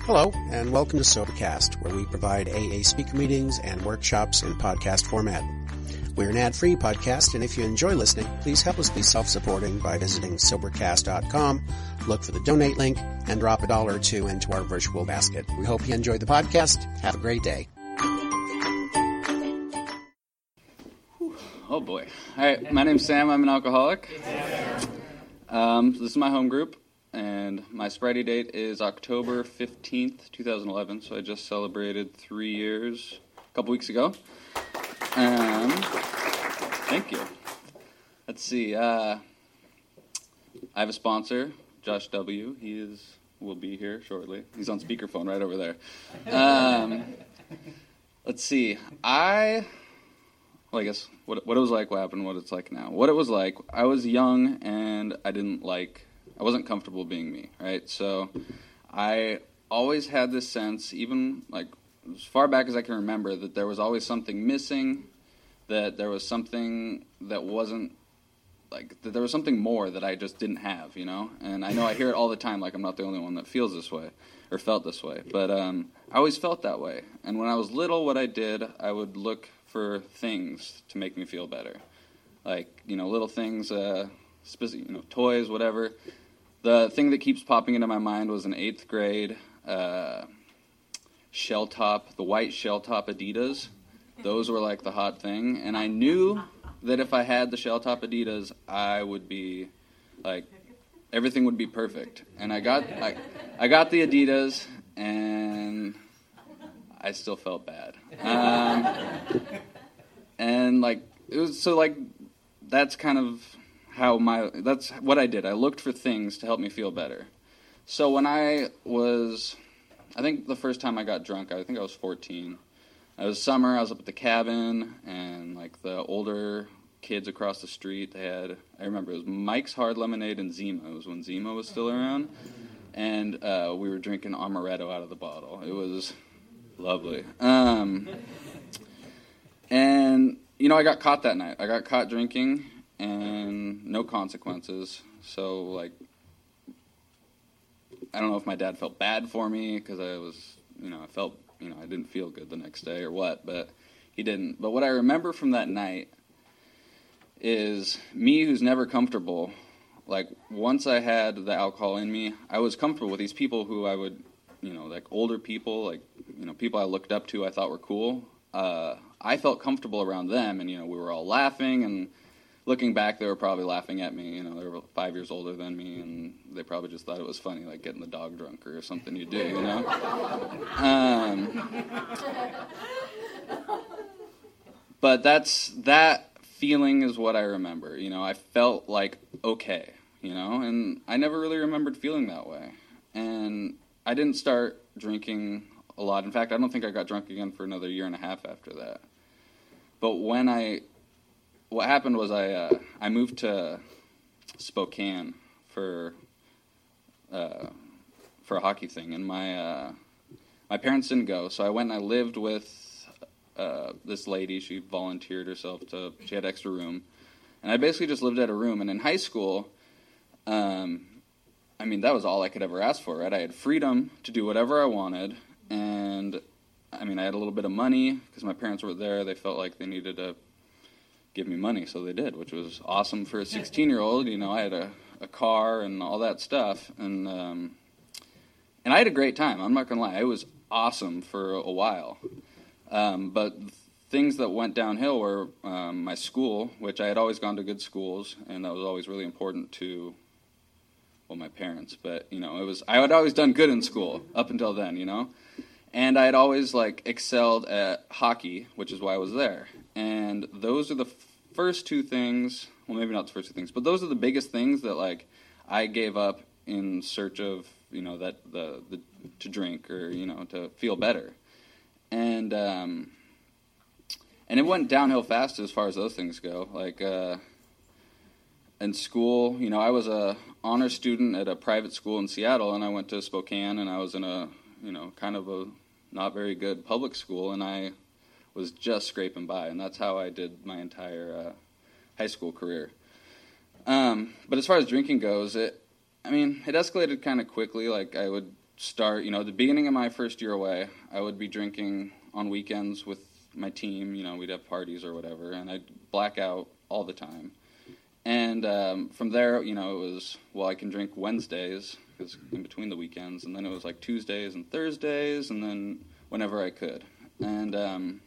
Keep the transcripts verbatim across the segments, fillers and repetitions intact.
Hello, and welcome to Sobercast, where we provide A A speaker meetings and workshops in podcast format. We're an ad-free podcast, and if you enjoy listening, please help us be self-supporting by visiting Sobercast dot com, look for the donate link, and drop a dollar or two into our virtual basket. We hope you enjoy the podcast. Have a great day. Oh boy. All right, my name's Sam. I'm an alcoholic. Um, this is my home group. And my sobriety date is October fifteenth, twenty eleven, so I just celebrated three years a couple weeks ago. Um, thank you. Let's see. Uh, I have a sponsor, Josh W. He is will be here shortly. He's on speakerphone right over there. Um, let's see. I, well, I guess what, what it was like, what happened, what it's like now. What it was like, I was young and I didn't like I wasn't comfortable being me, right? So I always had this sense, even like as far back as I can remember, that there was always something missing, that there was something that wasn't, like, that there was something more that I just didn't have, you know? And I know I hear it all the time, like I'm not the only one that feels this way, or felt this way. But um, I always felt that way. And when I was little, what I did, I would look for things to make me feel better. Like, you know, little things, uh, specific, you know, toys, whatever. The thing that keeps popping into my mind was an eighth grade uh, shell top, the white shell top Adidas. Those were like the hot thing. And I knew that if I had the shell top Adidas, I would be like, everything would be perfect. And I got I, I got the Adidas, and I still felt bad. Um, and like, it was so like, that's kind of how my, that's what I did. I looked for things to help me feel better. So when I was, I think the first time I got drunk, I think I was fourteen. It was summer, I was up at the cabin, and like the older kids across the street, they had, I remember it was Mike's Hard Lemonade and Zima. It was when Zima was still around. And uh, we were drinking amaretto out of the bottle. It was lovely. Um, and, you know, I got caught that night. I got caught drinking, and no consequences. So, like, I don't know if my dad felt bad for me because I was, you know, I felt, you know, I didn't feel good the next day or what, but he didn't. But what I remember from that night is me, who's never comfortable. Like, once I had the alcohol in me, I was comfortable with these people who I would, you know, like older people, like, you know, people I looked up to I thought were cool. Uh, I felt comfortable around them, and, you know, we were all laughing, and looking back, they were probably laughing at me. You know, they were five years older than me, and they probably just thought it was funny, like getting the dog drunk or something you do, you know? Um, but that's, that feeling is what I remember. You know, I felt like okay, you know? And I never really remembered feeling that way. And I didn't start drinking a lot. In fact, I don't think I got drunk again for another year and a half after that. But when I... What happened was I uh, I moved to Spokane for uh, for a hockey thing, and my uh, my parents didn't go, so I went and I lived with uh, this lady. She volunteered herself to. She had extra room, and I basically just lived at a room. And in high school, um, I mean that was all I could ever ask for, right? I had freedom to do whatever I wanted, and I mean I had a little bit of money because my parents were there. They felt like they needed to give me money, so they did, which was awesome for a sixteen-year-old. You know, I had a, a car and all that stuff, and um, and I had a great time. I'm not gonna lie, it was awesome for a while. Um, but things that went downhill were um, my school, which I had always gone to good schools, and that was always really important to, well, my parents. But you know, it was I had always done good in school up until then, you know. And I had always, like, excelled at hockey, which is why I was there. And those are the first two things, well, maybe not the first two things, but those are the biggest things that, like, I gave up in search of, you know, that the, the to drink or, you know, to feel better. And um, and it went downhill fast as far as those things go. Like, uh, in school, you know, I was a honor student at a private school in Seattle, and I went to Spokane, and I was in a, you know, kind of a not very good public school, and I was just scraping by, and that's how I did my entire uh, high school career. Um, but as far as drinking goes, it, I mean, it escalated kind of quickly. Like, I would start, you know, the beginning of my first year away, I would be drinking on weekends with my team. You know, we'd have parties or whatever, and I'd black out all the time. And um, from there, you know, it was, well, I can drink Wednesdays, because in between the weekends, and then it was like Tuesdays and Thursdays, and then whenever I could. And um,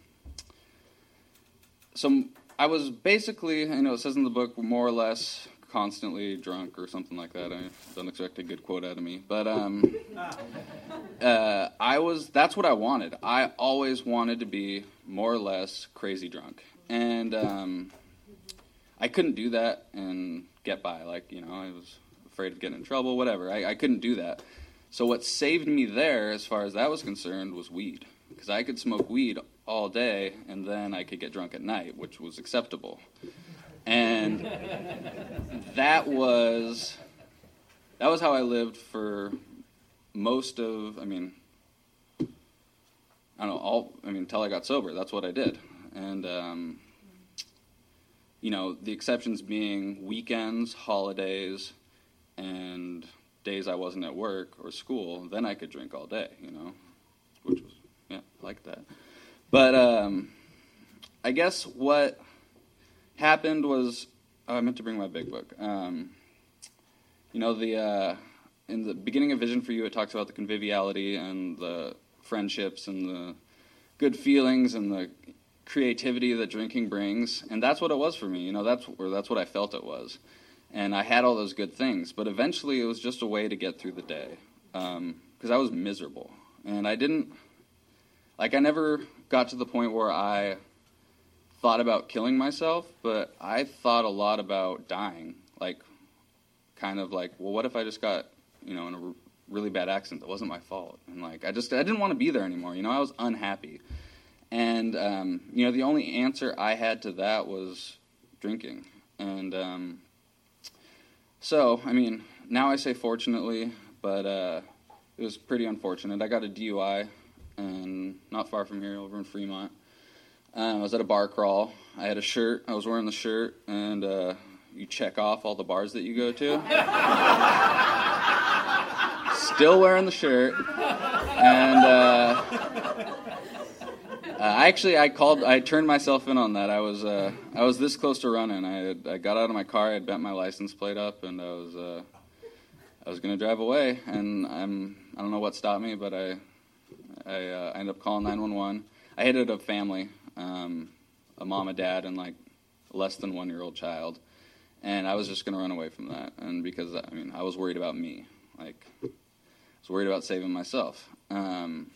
so I was basically, you know, it says in the book, more or less constantly drunk or something like that. I don't expect a good quote out of me. But um, uh, I was, that's what I wanted. I always wanted to be more or less crazy drunk. And um, I couldn't do that and get by. Like, you know, I was afraid of getting in trouble, whatever. I, I couldn't do that. So what saved me there, as far as that was concerned, was weed. Because I could smoke weed all day, and then I could get drunk at night, which was acceptable. And that was that was how I lived for most of, I mean, I don't know, all, I mean, until I got sober. That's what I did. And, um, you know, the exceptions being weekends, holidays, and days I wasn't at work or school. Then I could drink all day, you know, which was, yeah, I like that. But um, I guess what happened was, oh, I meant to bring my big book. Um, you know, the uh, in the beginning of Vision for You, it talks about the conviviality and the friendships and the good feelings and the creativity that drinking brings, and that's what it was for me. You know, that's or that's what I felt it was, and I had all those good things. But eventually, it was just a way to get through the day, because um, I was miserable, and I didn't like. I never got to the point where I thought about killing myself, but I thought a lot about dying, like, kind of like, well, what if I just got, you know, in a r- really bad accident that wasn't my fault, and, like, I just, I didn't want to be there anymore, you know, I was unhappy, and, um, you know, the only answer I had to that was drinking, and, um, so, I mean, now I say fortunately, but, uh, it was pretty unfortunate. I got a D U I, and not far from here, over in Fremont. Um, I was at a bar crawl. I had a shirt. I was wearing the shirt, and uh, you check off all the bars that you go to. Still wearing the shirt, and uh, uh, actually, I called. I turned myself in on that. I was, uh, I was this close to running. I, had, I got out of my car. I had bent my license plate up, and I was, uh, I was going to drive away. And I'm, I don't know what stopped me, but I, I, uh, I ended up calling nine one one. I hated a family. Um, a mom, a dad, and like a less than one-year-old child, and I was just going to run away from that. And because I mean, I was worried about me, like I was worried about saving myself. Um,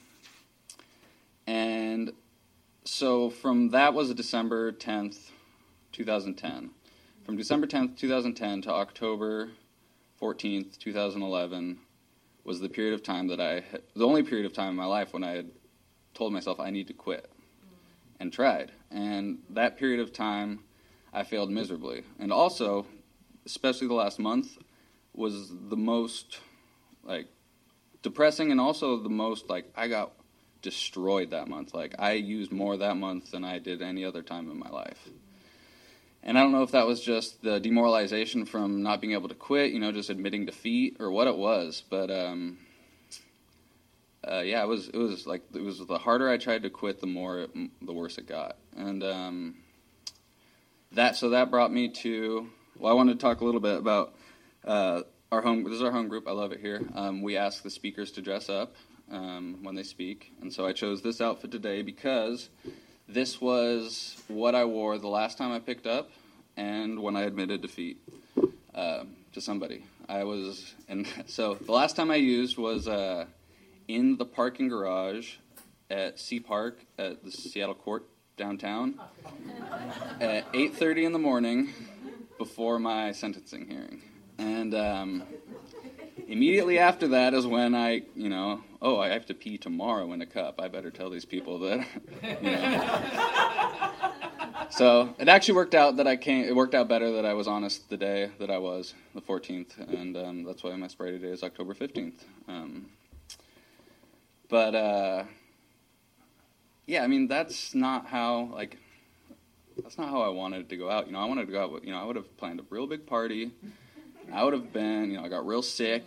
and so from that was December tenth, twenty ten. From December tenth, twenty ten to October fourteenth, twenty eleven was the period of time that I, the only period of time in my life when I had told myself I need to quit. And tried. And that period of time, I failed miserably. And also, especially the last month, was the most, like, depressing, and also the most, like, I got destroyed that month. Like, I used more that month than I did any other time in my life. And I don't know if that was just the demoralization from not being able to quit, you know, just admitting defeat, or what it was, but, um... Uh, yeah, it was. It was like it was. The harder I tried to quit, the more, it, the worse it got. And um, that. So that brought me to. Well, I wanted to talk a little bit about uh, our home. This is our home group. I love it here. Um, we ask the speakers to dress up um, when they speak, and so I chose this outfit today because this was what I wore the last time I picked up, and when I admitted defeat uh, to somebody. I was, and so the last time I used was. Uh, in the parking garage at Sea Park at the Seattle Court downtown at eight thirty in the morning before my sentencing hearing. And um, immediately after that is when I, you know, oh, I have to pee tomorrow in a cup. I better tell these people that, you know. So it actually worked out that I came, it worked out better that I was honest the day that I was, the fourteenth, and um, that's why my sobriety day is October fifteenth. Um, But, uh, yeah, I mean, that's not how, like, that's not how I wanted to go out. You know, I wanted to go out with, you know, I would have planned a real big party. I would have been, you know, I got real sick or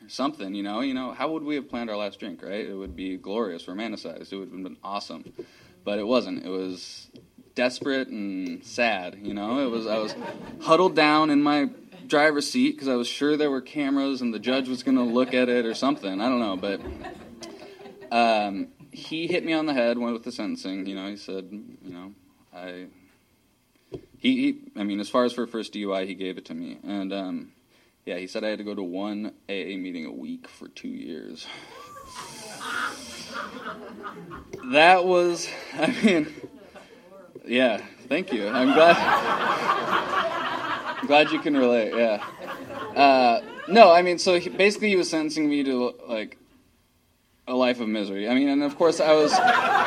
something, you know, you know, how would we have planned our last drink, right? It would be glorious, romanticized. It would have been awesome. But it wasn't. It was desperate and sad, you know. It was, I was huddled down in my driver's seat because I was sure there were cameras and the judge was going to look at it or something. I don't know, but um, he hit me on the head with the sentencing. You know, he said, you know, I, he, he I mean, as far as for first D U I, he gave it to me. And, um, yeah, he said I had to go to one A A meeting a week for two years. That was, I mean, yeah, thank you. I'm glad. I'm glad you can relate, yeah. Uh, no, I mean, so he, basically he was sentencing me to, like, a life of misery. I mean, and of course I was...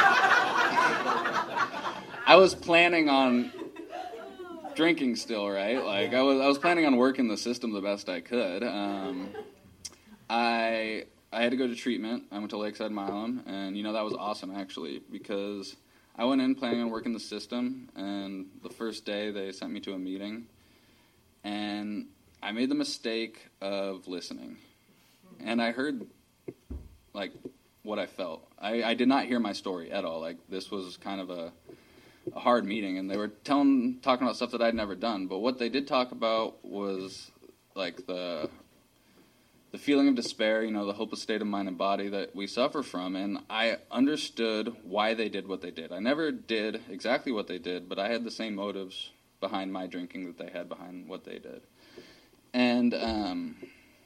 I was planning on drinking still, right? Like, I was I was planning on working the system the best I could. Um, I I had to go to treatment. I went to Lakeside Milam, and, you know, that was awesome, actually, because I went in planning on working the system, and the first day they sent me to a meeting, and I made the mistake of listening. And I heard, like, what I felt. I, I did not hear my story at all. Like, this was kind of a, a hard meeting, and they were telling, talking about stuff that I'd never done. But what they did talk about was, like, the the feeling of despair, you know, the hopeless state of mind and body that we suffer from. And I understood why they did what they did. I never did exactly what they did, but I had the same motives behind my drinking that they had behind what they did. And um,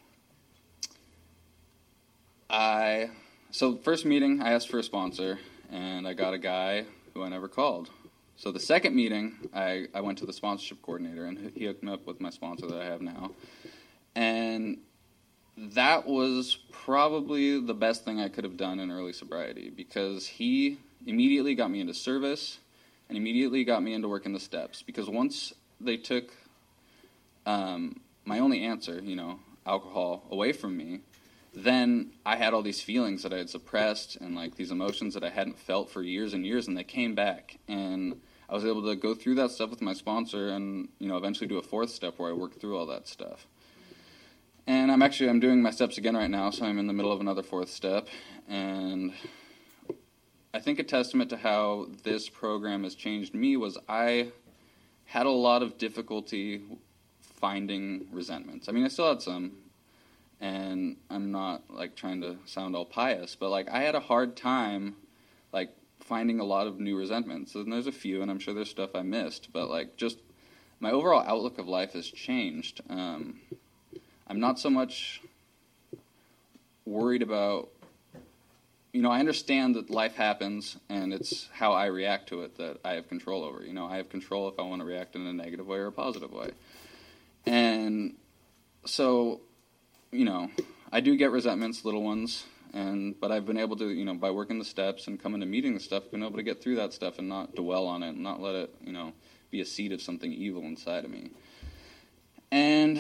I, so first meeting, I asked for a sponsor, and I got a guy who I never called. So the second meeting, I, I went to the sponsorship coordinator, and he hooked me up with my sponsor that I have now. And that was probably the best thing I could have done in early sobriety, because he immediately got me into service, and immediately got me into working the steps. Because once they took um, my only answer, you know, alcohol, away from me, then I had all these feelings that I had suppressed, and like these emotions that I hadn't felt for years and years, and they came back. And I was able to go through that stuff with my sponsor, and, you know, eventually do a fourth step where I worked through all that stuff. And I'm actually, I'm doing my steps again right now, so I'm in the middle of another fourth step. And I think a testament to how this program has changed me was I had a lot of difficulty finding resentments. I mean, I still had some, and I'm not, like, trying to sound all pious, but, like, I had a hard time, like, finding a lot of new resentments. And there's a few, and I'm sure there's stuff I missed, but, like, just my overall outlook of life has changed. Um, I'm not so much worried about, you know, I understand that life happens, and it's how I react to it that I have control over. You know, I have control if I want to react in a negative way or a positive way. And so, you know, I do get resentments, little ones, and but I've been able to, you know, by working the steps and coming to meeting the stuff, been able to get through that stuff and not dwell on it and not let it, you know, be a seed of something evil inside of me. And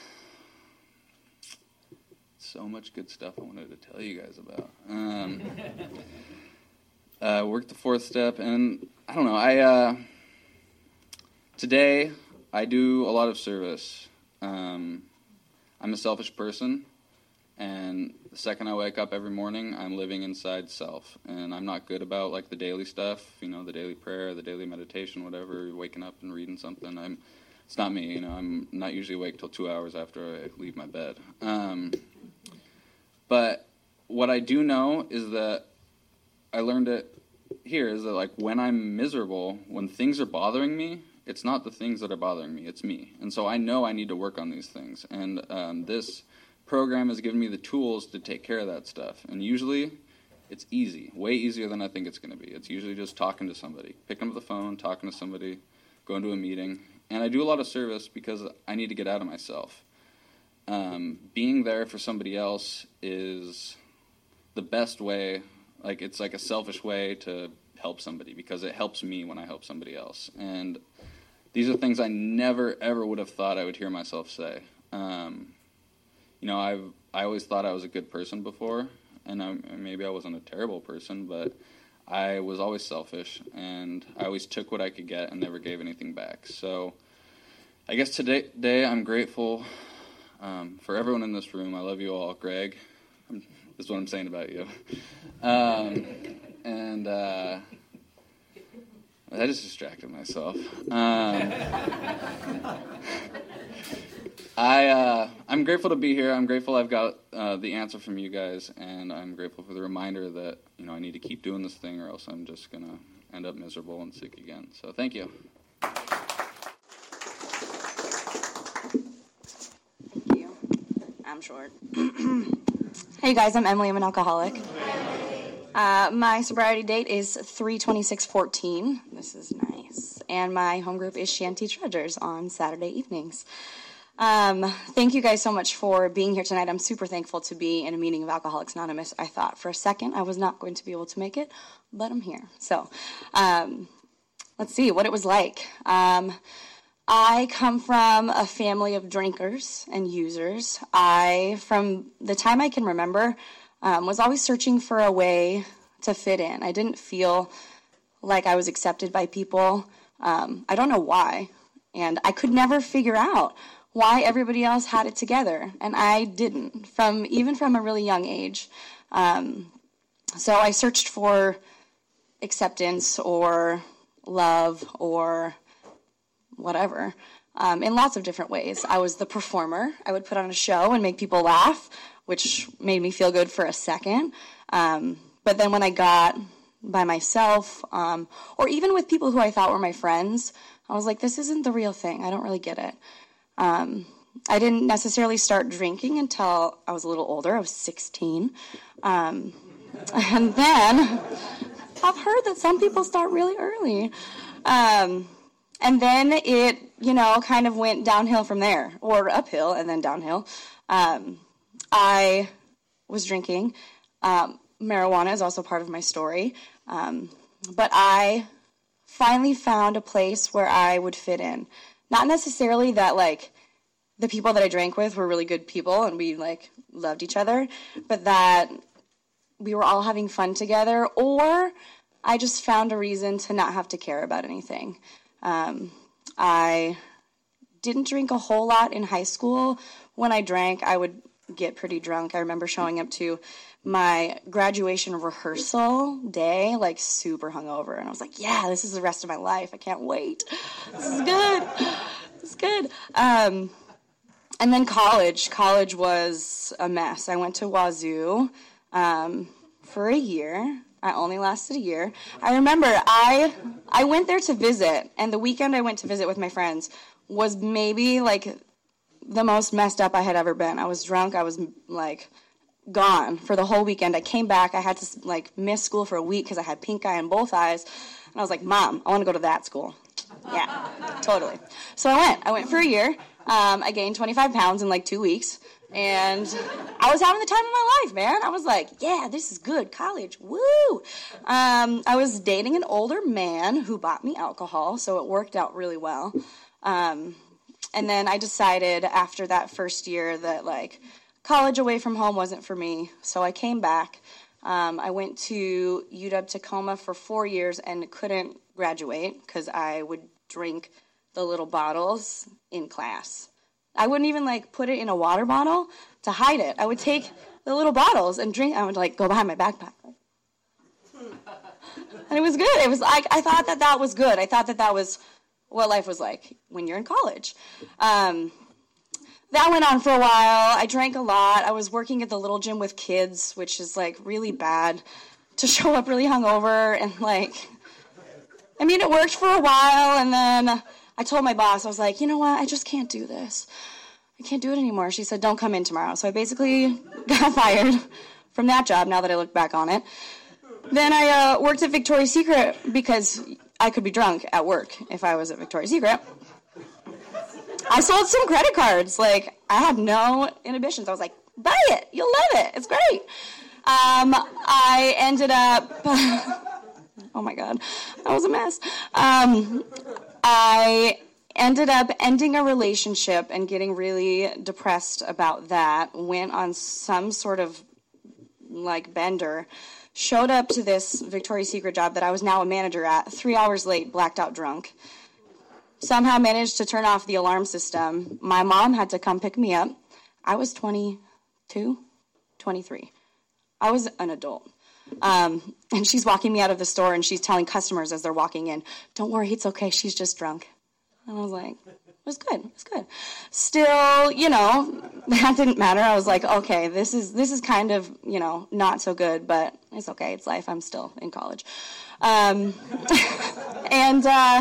so much good stuff I wanted to tell you guys about. Um, uh, worked the fourth step, and I don't know, I, uh, today, I do a lot of service. Um, I'm a selfish person, and the second I wake up every morning, I'm living inside self, and I'm not good about, like, the daily stuff, you know, the daily prayer, the daily meditation, whatever, waking up and reading something. I'm, it's not me, you know, I'm not usually awake till two hours after I leave my bed. Um, but what I do know is that I learned it here, is that, like, when I'm miserable, when things are bothering me, it's not the things that are bothering me, it's me. And so I know I need to work on these things. And um, this program has given me the tools to take care of that stuff. And usually it's easy, way easier than I think it's going to be. It's usually just talking to somebody, picking up the phone, talking to somebody, going to a meeting. And I do a lot of service because I need to get out of myself. Um, being there for somebody else is the best way. Like, it's like a selfish way to help somebody because it helps me when I help somebody else. And these are things I never, ever would have thought I would hear myself say. Um, you know, I've I always thought I was a good person before, and I, maybe I wasn't a terrible person, but I was always selfish, and I always took what I could get and never gave anything back. So I guess today, today I'm grateful Um, for everyone in this room, I love you all. Greg, I'm, this is what I'm saying about you. Um, and uh, I just distracted myself. Um, I, uh, I'm grateful to be here. I'm grateful I've got uh, the answer from you guys, and I'm grateful for the reminder that, you know, I need to keep doing this thing or else I'm just going to end up miserable and sick again. So thank you. Thank you. I'm short. Hey guys, I'm Emily. I'm an alcoholic. Uh, my sobriety date is three twenty-six fourteen. This is nice. And my home group is Shanty Treasures on Saturday evenings. Um, thank you guys so much for being here tonight. I'm super thankful to be in a meeting of Alcoholics Anonymous. I thought for a second I was not going to be able to make it, but I'm here. So, um, let's see what it was like. Um, I come from a family of drinkers and users. I, from the time I can remember, um, was always searching for a way to fit in. I didn't feel like I was accepted by people. Um, I don't know why. And I could never figure out why everybody else had it together, and I didn't, from even from a really young age. Um, so I searched for acceptance or love or whatever um, in lots of different ways. I was the performer. I would put on a show and make people laugh, which made me feel good for a second. Um, but then when I got by myself, um, or even with people who I thought were my friends, I was like, this isn't the real thing. I don't really get it. Um, I didn't necessarily start drinking until I was a little older. I was sixteen. Um, and then I've heard that some people start really early. Um, and then it, you know, kind of went downhill from there, or uphill and then downhill. Um, I was drinking. Um, marijuana is also part of my story. Um, but I finally found a place where I would fit in. Not necessarily that, like, the people that I drank with were really good people and we, like, loved each other, but that we were all having fun together, or I just found a reason to not have to care about anything. Um, I didn't drink a whole lot in high school. When I drank, I would get pretty drunk. I remember showing up to my graduation rehearsal day, like, super hungover. And I was like, yeah, this is the rest of my life. I can't wait. This is good. This is good. Um, and then college. College was a mess. I went to Wazoo um, for a year. I only lasted a year. I remember I I went there to visit, and the weekend I went to visit with my friends was maybe, like, the most messed up I had ever been. I was drunk. I was, like, gone for the whole weekend. I came back. I had to, like, miss school for a week because I had pink eye in both eyes. And I was like, Mom, I want to go to that school. Yeah, totally. So I went. I went for a year. Um, I gained twenty-five pounds in, like, two weeks. And I was having the time of my life, man. I was like, yeah, this is good. College. Woo! Um, I was dating an older man who bought me alcohol, so it worked out really well. Um, and then I decided after that first year that, like, college away from home wasn't for me, so I came back. Um, I went to U W Tacoma for four years and couldn't graduate because I would drink the little bottles in class. I wouldn't even, like, put it in a water bottle to hide it. I would take the little bottles and drink. I would, like, go behind my backpack. And it was good. It was like, I thought that that was good. I thought that that was what life was like when you're in college. Um, that went on for a while. I drank a lot. I was working at the little gym with kids, which is, like, really bad to show up really hungover. And, like, I mean, it worked for a while, and then I told my boss, I was like, you know what, I just can't do this. I can't do it anymore. She said, don't come in tomorrow. So I basically got fired from that job now that I look back on it. Then I uh, worked at Victoria's Secret because I could be drunk at work if I was at Victoria's Secret. I sold some credit cards. Like, I had no inhibitions. I was like, buy it. You'll love it. It's great. Um, I ended up... oh, my God. That was a mess. Um... I ended up ending a relationship and getting really depressed about that, went on some sort of, like, bender, showed up to this Victoria's Secret job that I was now a manager at, three hours late, blacked out drunk. Somehow managed to turn off the alarm system. My mom had to come pick me up. I was twenty-two, twenty-three. I was an adult. Um, and she's walking me out of the store, and she's telling customers as they're walking in, don't worry, it's okay, she's just drunk. And I was like, it was good, it was good. Still, you know, that didn't matter. I was like, okay, this is this is kind of, you know, not so good, but it's okay, it's life, I'm still in college. Um, and uh,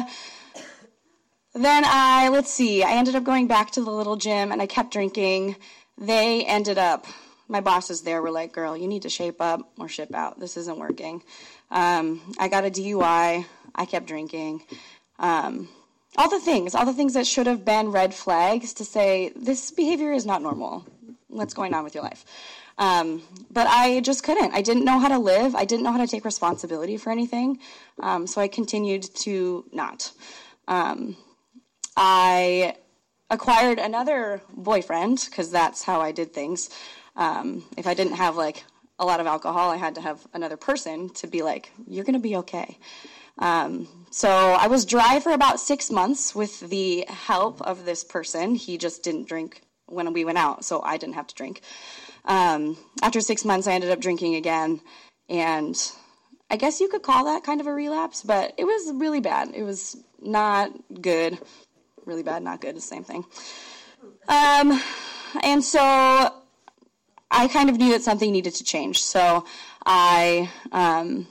then I, let's see, I ended up going back to the little gym, and I kept drinking. They ended up, my bosses there were like, girl, you need to shape up or ship out. This isn't working. Um, I got a D U I. I kept drinking. Um, all the things, all the things that should have been red flags to say, this behavior is not normal. What's going on with your life? Um, but I just couldn't. I didn't know how to live. I didn't know how to take responsibility for anything. Um, so I continued to not. Um, I acquired another boyfriend, because that's how I did things. Um, if I didn't have, like, a lot of alcohol, I had to have another person to be like, you're going to be okay. Um, so I was dry for about six months with the help of this person. He just didn't drink when we went out, so I didn't have to drink. Um, after six months, I ended up drinking again, and I guess you could call that kind of a relapse, but it was really bad. It was not good. Really bad, not good, the same thing. Um, and so I kind of knew that something needed to change. So I um,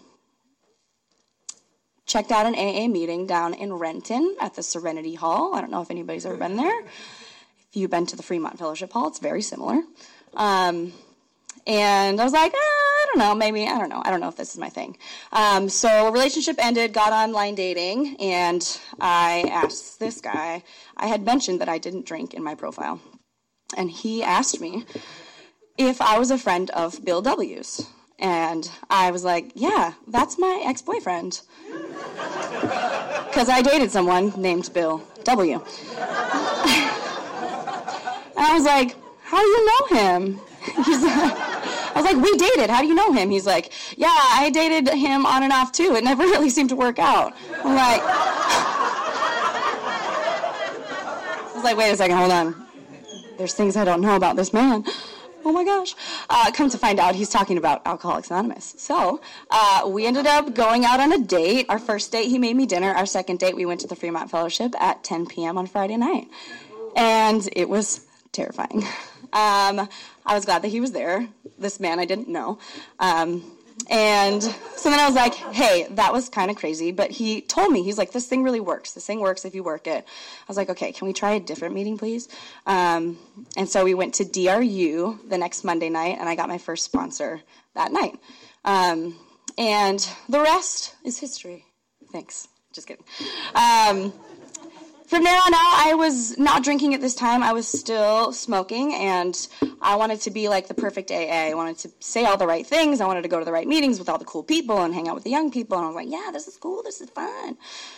checked out an A A meeting down in Renton at the Serenity Hall. I don't know if anybody's ever been there. If you've been to the Fremont Fellowship Hall, it's very similar. Um, and I was like, ah, I don't know, maybe, I don't know. I don't know if this is my thing. Um, so a relationship ended, got online dating, and I asked this guy, I had mentioned that I didn't drink in my profile. And he asked me if I was a friend of Bill W's. And I was like, yeah, that's my ex-boyfriend. Because I dated someone named Bill W. And I was like, how do you know him? He's like, I was like, we dated. How do you know him? He's like, yeah, I dated him on and off too. It never really seemed to work out. I'm like, I was like, wait a second, hold on. There's things I don't know about this man. Oh my gosh. Uh, come to find out, he's talking about Alcoholics Anonymous. So uh, we ended up going out on a date. Our first date, he made me dinner. Our second date, we went to the Fremont Fellowship at ten p.m. on Friday night. And it was terrifying. Um, I was glad that he was there, this man I didn't know. Um, and so then I was like, hey, that was kind of crazy. But he told me, he's like, this thing really works. This thing works if you work it. I was like, okay, can we try a different meeting, please? Um, and so we went to D R U the next Monday night, and I got my first sponsor that night. Um, and the rest is history. Thanks. Just kidding. Um, From there on out, I was not drinking at this time. I was still smoking, and I wanted to be like the perfect A A. I wanted to say all the right things. I wanted to go to the right meetings with all the cool people and hang out with the young people. And I was like, yeah, this is cool. This is fun.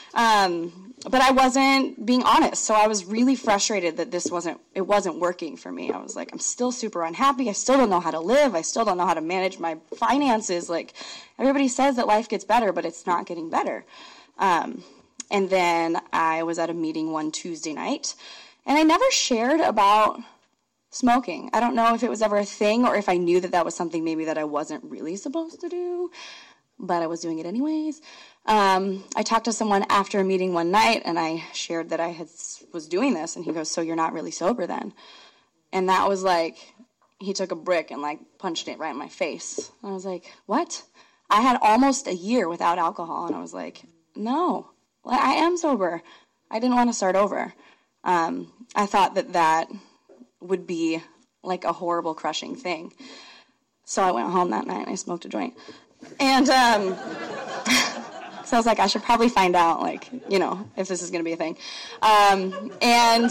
Um, but I wasn't being honest, so I was really frustrated that this wasn't, it wasn't working for me. I was like, I'm still super unhappy. I still don't know how to live. I still don't know how to manage my finances. Like, everybody says that life gets better, but it's not getting better. Um, And then I was at a meeting one Tuesday night, and I never shared about smoking. I don't know if it was ever a thing or if I knew that that was something maybe that I wasn't really supposed to do, but I was doing it anyways. Um, I talked to someone after a meeting one night, and I shared that I had, was doing this, and he goes, so you're not really sober then? And that was like, he took a brick and like punched it right in my face. And I was like, what? I had almost a year without alcohol, and I was like, no. Well, I am sober. I didn't want to start over. Um, I thought that that would be like a horrible, crushing thing. So I went home that night and I smoked a joint. And um, so I was like, I should probably find out, like, you know, if this is going to be a thing. Um, and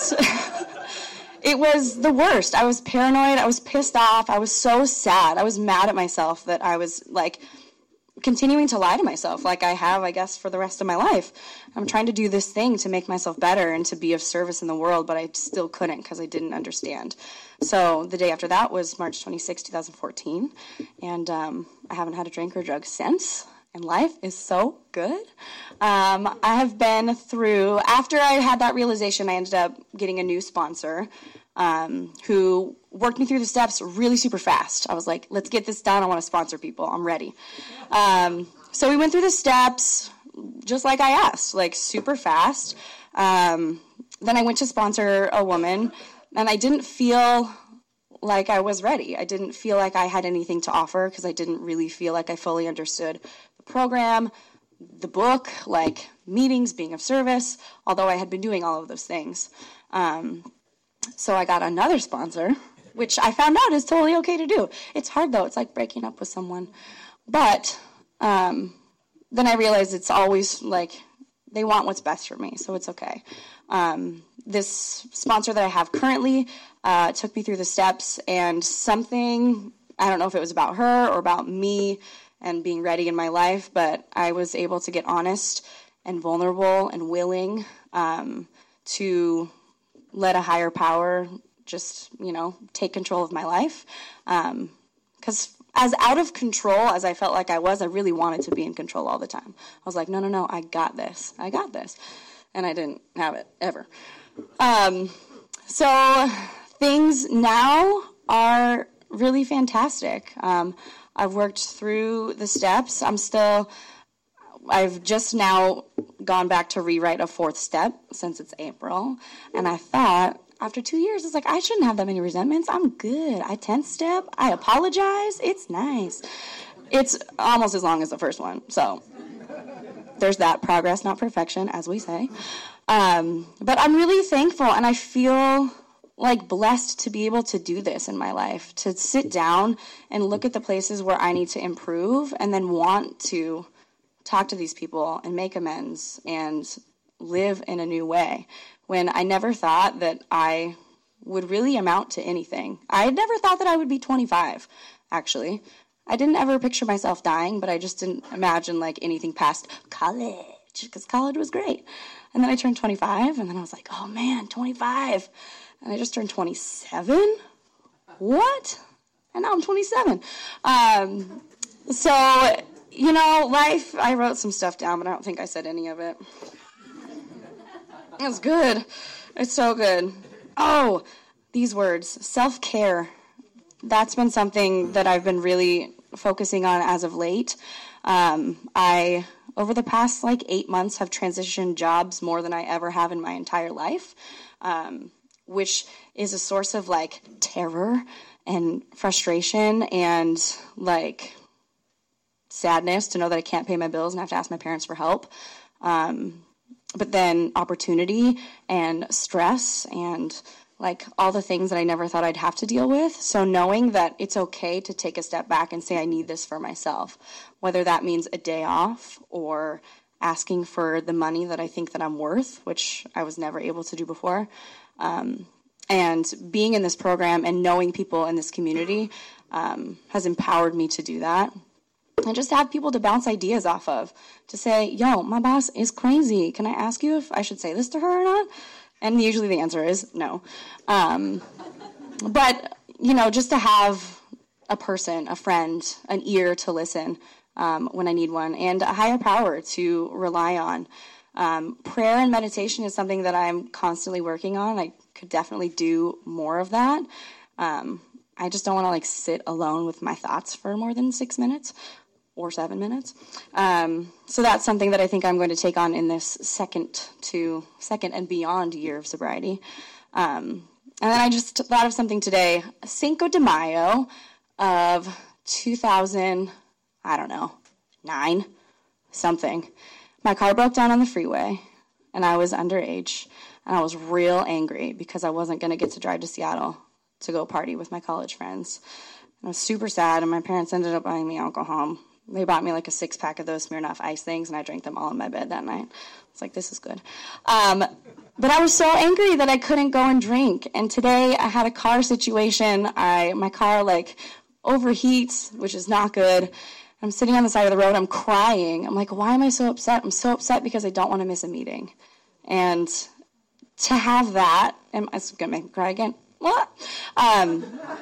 it was the worst. I was paranoid. I was pissed off. I was so sad. I was mad at myself that I was, like, continuing to lie to myself like I have, I guess, for the rest of my life. I'm trying to do this thing to make myself better and to be of service in the world, but I still couldn't because I didn't understand. So the day after that was March twenty-sixth, twenty fourteen, and um, I haven't had a drink or drug since, and life is so good. Um, I have been through, after I had that realization, I ended up getting a new sponsor. um, who worked me through the steps really super fast. I was like, let's get this done. I want to sponsor people. I'm ready. Um, so we went through the steps just like I asked, like super fast. Um, then I went to sponsor a woman, and I didn't feel like I was ready. I didn't feel like I had anything to offer because I didn't really feel like I fully understood the program, the book, like meetings, being of service, although I had been doing all of those things. Um, so I got another sponsor, which I found out is totally okay to do. It's hard, though. It's like breaking up with someone. But um, then I realized it's always like they want what's best for me, so it's okay. Um, this sponsor that I have currently uh, took me through the steps, and something, I don't know if it was about her or about me and being ready in my life, but I was able to get honest and vulnerable and willing um, to let a higher power just, you know, take control of my life. Um, 'cause as out of control as I felt like I was, I really wanted to be in control all the time. I was like, no, no, no, I got this. I got this. And I didn't have it ever. Um, so things now are really fantastic. Um, I've worked through the steps. I'm still, I've just now gone back to rewrite a fourth step since it's April. And I thought, after two years, it's like, I shouldn't have that many resentments. I'm good. I tenth step. I apologize. It's nice. It's almost as long as the first one. So there's that, progress, not perfection, as we say. Um, but I'm really thankful, and I feel like blessed to be able to do this in my life, to sit down and look at the places where I need to improve and then want to talk to these people and make amends and live in a new way, when I never thought that I would really amount to anything. I never thought that I would be twenty-five, actually. I didn't ever picture myself dying, but I just didn't imagine like anything past college, because college was great. And then I turned twenty-five, and then I was like, oh man, twenty-five. And I just turned twenty-seven? What? And now I'm twenty-seven. Um, so, you know, life, I wrote some stuff down, but I don't think I said any of it. It's good. It's so good. Oh, these words, self-care. That's been something that I've been really focusing on as of late. Um, I, over the past like eight months, have transitioned jobs more than I ever have in my entire life, um, which is a source of like terror and frustration and like sadness to know that I can't pay my bills and have to ask my parents for help. Um, but then opportunity and stress and like all the things that I never thought I'd have to deal with. So knowing that it's okay to take a step back and say, I need this for myself, whether that means a day off or asking for the money that I think that I'm worth, which I was never able to do before. Um, and being in this program and knowing people in this community um, has empowered me to do that. And just have people to bounce ideas off of, to say, yo, my boss is crazy. Can I ask you if I should say this to her or not? And usually the answer is no. Um, but, you know, just to have a person, a friend, an ear to listen um, when I need one, and a higher power to rely on. Um, prayer and meditation is something that I'm constantly working on. I could definitely do more of that. Um, I just don't want to, like, sit alone with my thoughts for more than six minutes. Or seven minutes. Um, so that's something that I think I'm going to take on in this second to second and beyond year of sobriety. Um, and then I just thought of something today. Cinco de Mayo of two thousand, I don't know, nine, something. My car broke down on the freeway, and I was underage, and I was real angry because I wasn't going to get to drive to Seattle to go party with my college friends. And I was super sad, and my parents ended up buying me alcohol. They bought me like a six pack of those Smirnoff Ice things, and I drank them all in my bed that night. It's like, this is good. Um, but I was so angry that I couldn't go and drink. And today I had a car situation. I my car like overheats, which is not good. I'm sitting on the side of the road. I'm crying. I'm like, why am I so upset? I'm so upset because I don't want to miss a meeting. And to have that, and it's gonna make me cry again. What? Um,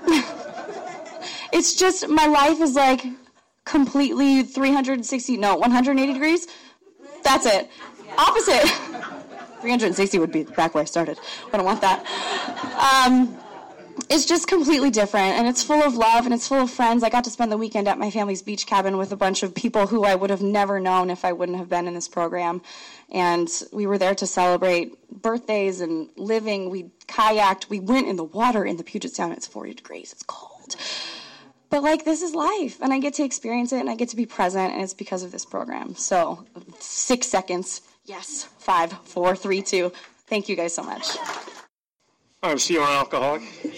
it's just my life is like completely three hundred sixty, no, one hundred eighty degrees. That's it. Opposite. three hundred sixty would be back where I started. I don't want that. Um, it's just completely different, and it's full of love, and it's full of friends. I got to spend the weekend at my family's beach cabin with a bunch of people who I would have never known if I wouldn't have been in this program. And we were there to celebrate birthdays and living. We kayaked. We went in the water in the Puget Sound. It's forty degrees. It's cold. But, like, this is life, and I get to experience it, and I get to be present, and it's because of this program. So, six seconds. Yes. Five, four, three, two. Thank you guys so much. I'm Steve, I'm an alcoholic.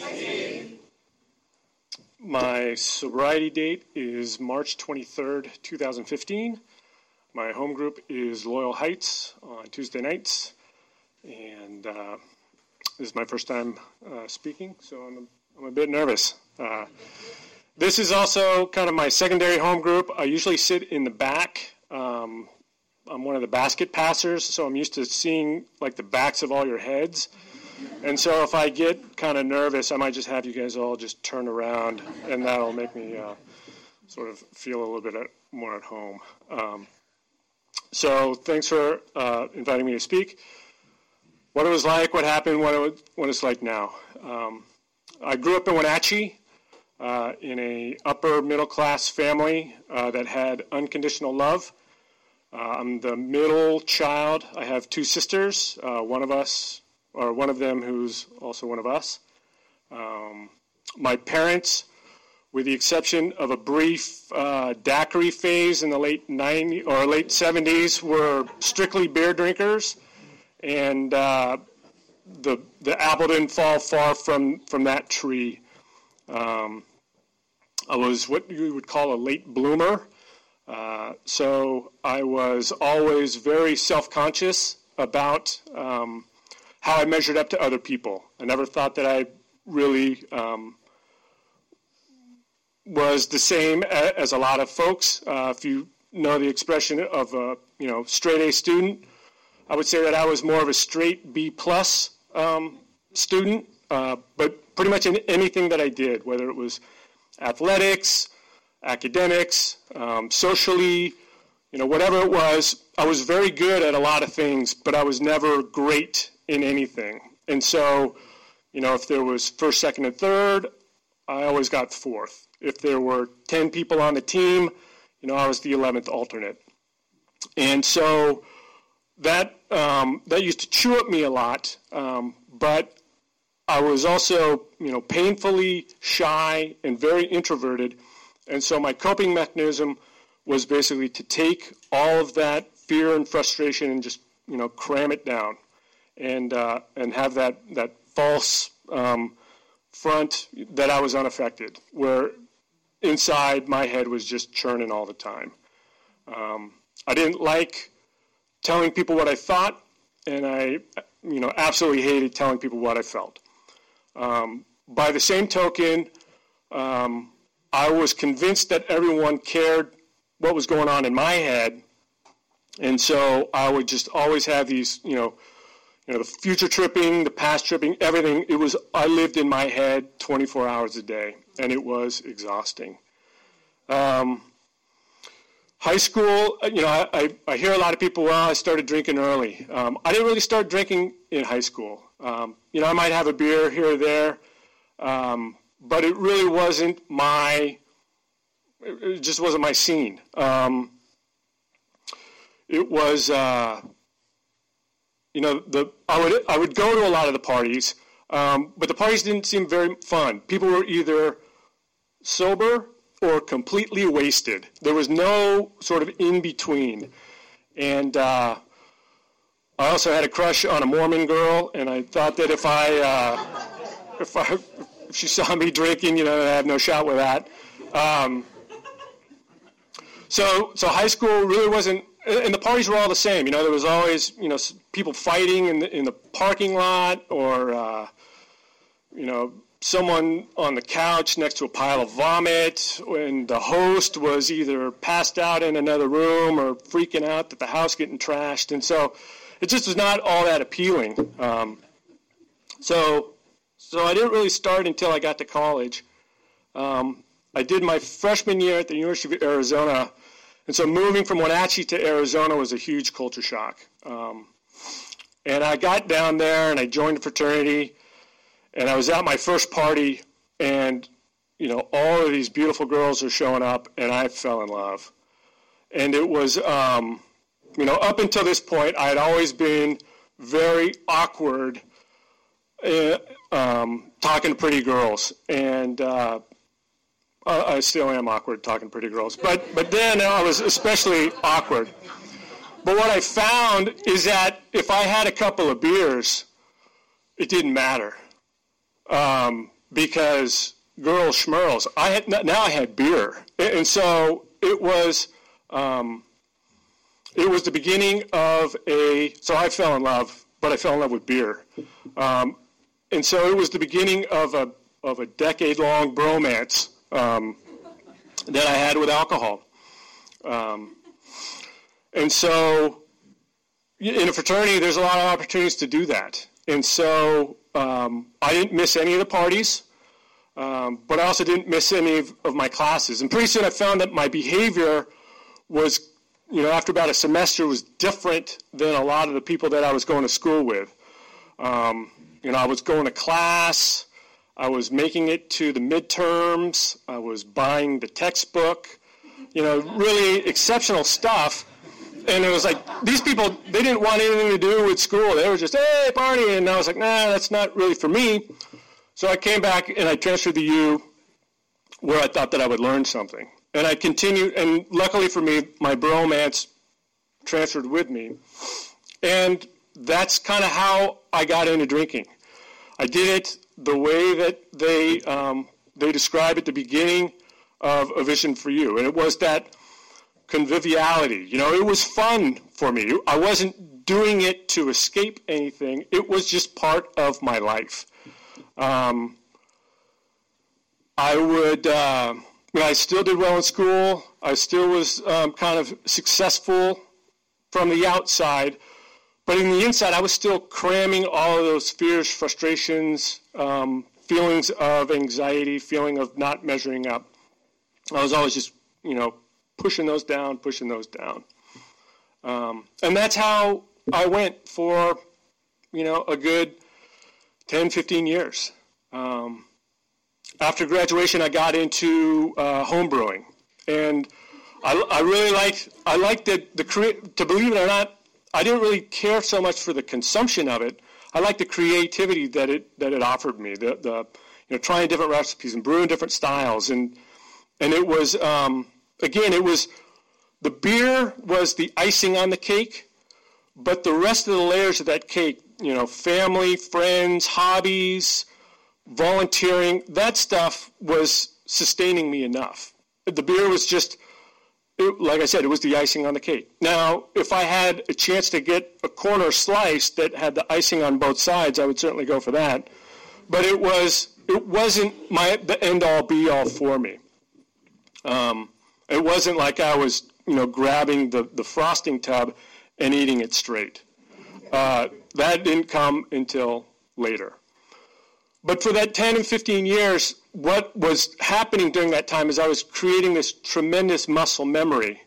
My sobriety date is March twenty-third, twenty fifteen. My home group is Loyal Heights on Tuesday nights. And uh, this is my first time uh, speaking, so I'm a, I'm a bit nervous. Uh, this is also kind of my secondary home group. I usually sit in the back. Um, I'm one of the basket passers, so I'm used to seeing like the backs of all your heads. And so if I get kind of nervous, I might just have you guys all just turn around, and that'll make me uh, sort of feel a little bit at, more at home. Um, so thanks for uh, inviting me to speak. What it was like, what happened, what, it, what it's like now. Um, I grew up in Wenatchee uh, in a upper middle class family uh, that had unconditional love. Uh, I'm the middle child. I have two sisters, uh, one of us, or one of them who's also one of us. Um, my parents, with the exception of a brief uh, daiquiri phase in the late nineties or late seventies, were strictly beer drinkers, and uh, the the apple didn't fall far from from that tree. Um, I was what you would call a late bloomer, uh, so I was always very self-conscious about Um, how I measured up to other people. I never thought that I really um, was the same a, as a lot of folks. Uh, if you know the expression of a you know straight A student, I would say that I was more of a straight B plus um, student. Uh, but pretty much in anything that I did, whether it was athletics, academics, um, socially, you know, whatever it was, I was very good at a lot of things, but I was never great in anything. And so, you know, if there was first, second, and third, I always got fourth. If there were ten people on the team, you know, I was the eleventh alternate. And so that um, that used to chew at me a lot, um, but I was also, you know, painfully shy and very introverted. And so my coping mechanism was basically to take all of that fear and frustration and just, you know, cram it down. And uh, and have that that false um, front that I was unaffected, where inside my head was just churning all the time. Um, I didn't like telling people what I thought, and I, you know, absolutely hated telling people what I felt. Um, by the same token, um, I was convinced that everyone cared what was going on in my head, and so I would just always have these, you know. You know, the future tripping, the past tripping, everything, it was, I lived in my head twenty-four hours a day, and it was exhausting. Um, high school, you know, I, I, I hear a lot of people, well, I started drinking early. Um, I didn't really start drinking in high school. Um, you know, I might have a beer here or there, um, but it really wasn't my, it just wasn't my scene. Um, it was... Uh, You know, the I would I would go to a lot of the parties, um, but the parties didn't seem very fun. People were either sober or completely wasted. There was no sort of in between. And uh, I also had a crush on a Mormon girl, and I thought that if I uh, if I if she saw me drinking, you know, I have no shot with that. Um, so so high school really wasn't. And the parties were all the same. You know, there was always, you know, people fighting in the in the parking lot, or, uh, you know, someone on the couch next to a pile of vomit, and the host was either passed out in another room or freaking out that the house getting trashed. And so it just was not all that appealing. Um, so, so I didn't really start until I got to college. Um, I did my freshman year at the University of Arizona. And so moving from Wenatchee to Arizona was a huge culture shock. Um, And I got down there and I joined the fraternity, and I was at my first party, and, you know, all of these beautiful girls are showing up, and I fell in love. And it was, um, you know, up until this point, I had always been very awkward uh, um, talking to pretty girls. And uh, I still am awkward talking to pretty girls. But, but then I was especially awkward. But what I found is that if I had a couple of beers, it didn't matter. Um, because girls, schmirls, I had, now I had beer. And so it was... Um, it was the beginning of a, so I fell in love, but I fell in love with beer. Um, and so it was the beginning of a of a decade-long bromance um, that I had with alcohol. Um, and so in a fraternity, there's a lot of opportunities to do that. And so um, I didn't miss any of the parties, um, but I also didn't miss any of, of my classes. And pretty soon I found that my behavior was, you know, after about a semester, was different than a lot of the people that I was going to school with. Um, you know, I was going to class, I was making it to the midterms, I was buying the textbook, you know, really exceptional stuff. And it was like, these people, they didn't want anything to do with school. They were just, hey, party. And I was like, nah, that's not really for me. So I came back and I transferred to U, where I thought that I would learn something. And I continued, and luckily for me, my bromance transferred with me. And that's kind of how I got into drinking. I did it the way that they um, they describe at the beginning of A Vision for You. And it was that conviviality. You know, it was fun for me. I wasn't doing it to escape anything. It was just part of my life. Um, I would... Uh, I still did well in school. I still was um, kind of successful from the outside. But in the inside, I was still cramming all of those fears, frustrations, um, feelings of anxiety, feeling of not measuring up. I was always just, you know, pushing those down, pushing those down. Um, and that's how I went for, you know, a good ten, fifteen years. Um, After graduation, I got into uh, home brewing, and I, I really liked. I liked the the crea- to believe it or not, I didn't really care so much for the consumption of it. I liked the creativity that it that it offered me. The the you know trying different recipes and brewing different styles, and and it was um, again it was the beer was the icing on the cake, but the rest of the layers of that cake, you know, family, friends, hobbies, volunteering, that stuff was sustaining me enough. The beer was just, it, like I said, it was the icing on the cake. Now, if I had a chance to get a corner slice that had the icing on both sides, I would certainly go for that. But it was, it wasn't my the end-all, be-all for me. Um, it wasn't like I was, you know, grabbing the, the frosting tub and eating it straight. Uh, that didn't come until later. But for that ten and fifteen years, what was happening during that time is I was creating this tremendous muscle memory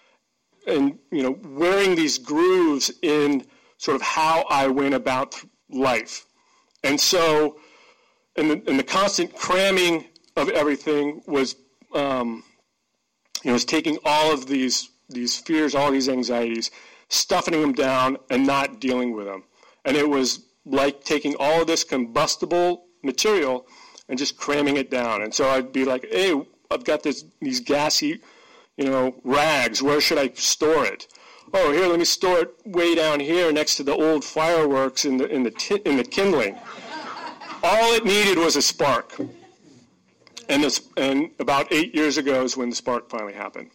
and, you know, wearing these grooves in sort of how I went about life. And so, and the, and the constant cramming of everything was, um, you know, was taking all of these, these fears, all these anxieties, stuffing them down and not dealing with them. And it was like taking all of this combustible material and just cramming it down. And so I'd be like, hey, I've got this these gassy, you know, rags. Where should I store it? Oh, here, let me store it way down here next to the old fireworks in the in the ti- in the kindling. All it needed was a spark. And this, and about eight years ago is when the spark finally happened.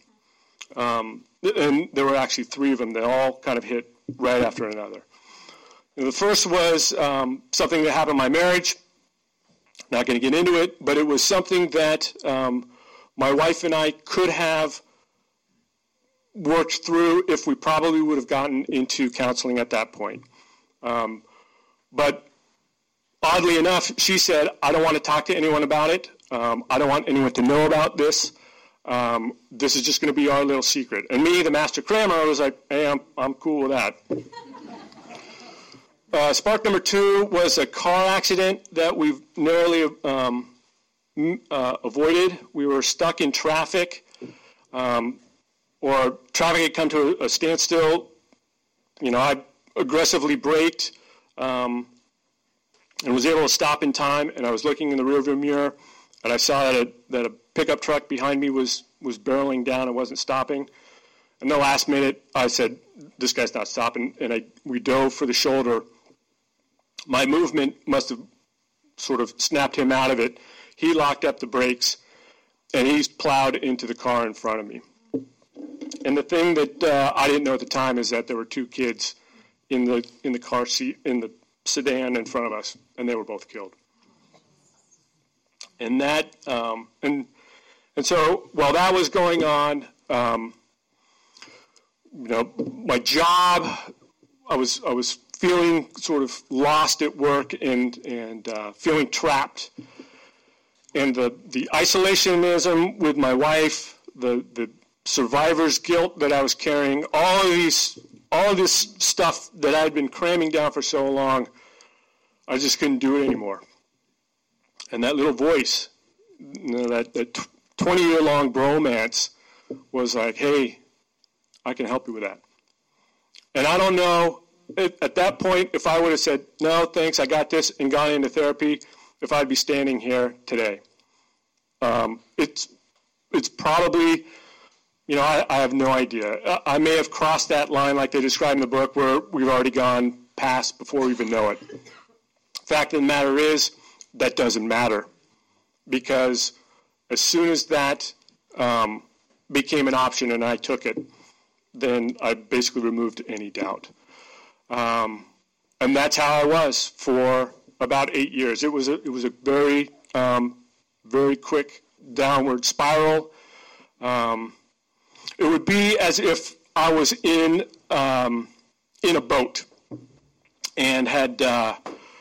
Um, and there were actually three of them that all kind of hit right after another. And the first was um, something that happened in my marriage. Not going to get into it, but it was something that um, my wife and I could have worked through if we probably would have gotten into counseling at that point. Um, but oddly enough, she said, I don't want to talk to anyone about it. Um, I don't want anyone to know about this. Um, this is just going to be our little secret. And me, the master crammer, I was like, hey, I'm, I'm cool with that. uh, spark number two was a car accident that we've narrowly um, uh, avoided. We were stuck in traffic, um, or traffic had come to a, a standstill. You know, I aggressively braked um, and was able to stop in time, and I was looking in the rearview mirror, and I saw that a, that a pickup truck behind me was, was barreling down and wasn't stopping. In the last minute, I said, this guy's not stopping, and I we dove for the shoulder. My movement must have sort of snapped him out of it. He locked up the brakes, and he plowed into the car in front of me. And the thing that uh, I didn't know at the time is that there were two kids in the in the car seat, in the sedan in front of us, and they were both killed. And that, um, and and so while that was going on, um, you know, my job, I was I was feeling sort of lost at work and and uh, feeling trapped, and the the isolationism with my wife, the the survivor's guilt that I was carrying, all of these all of this stuff that I'd been cramming down for so long, I just couldn't do it anymore. And that little voice, you know, that that twenty-year-long bromance was like, hey, I can help you with that. And I don't know, at, at that point, if I would have said, no, thanks, I got this, and gone into therapy, if I'd be standing here today. Um, it's it's probably, you know, I, I have no idea. I, I may have crossed that line like they describe in the book where we've already gone past before we even know it. Fact of the matter is, that doesn't matter, because as soon as that um, became an option and I took it, then I basically removed any doubt. Um, and that's how I was for about eight years. It was a, it was a very, um, very quick downward spiral. Um, it would be as if I was in um, in a boat and had, uh,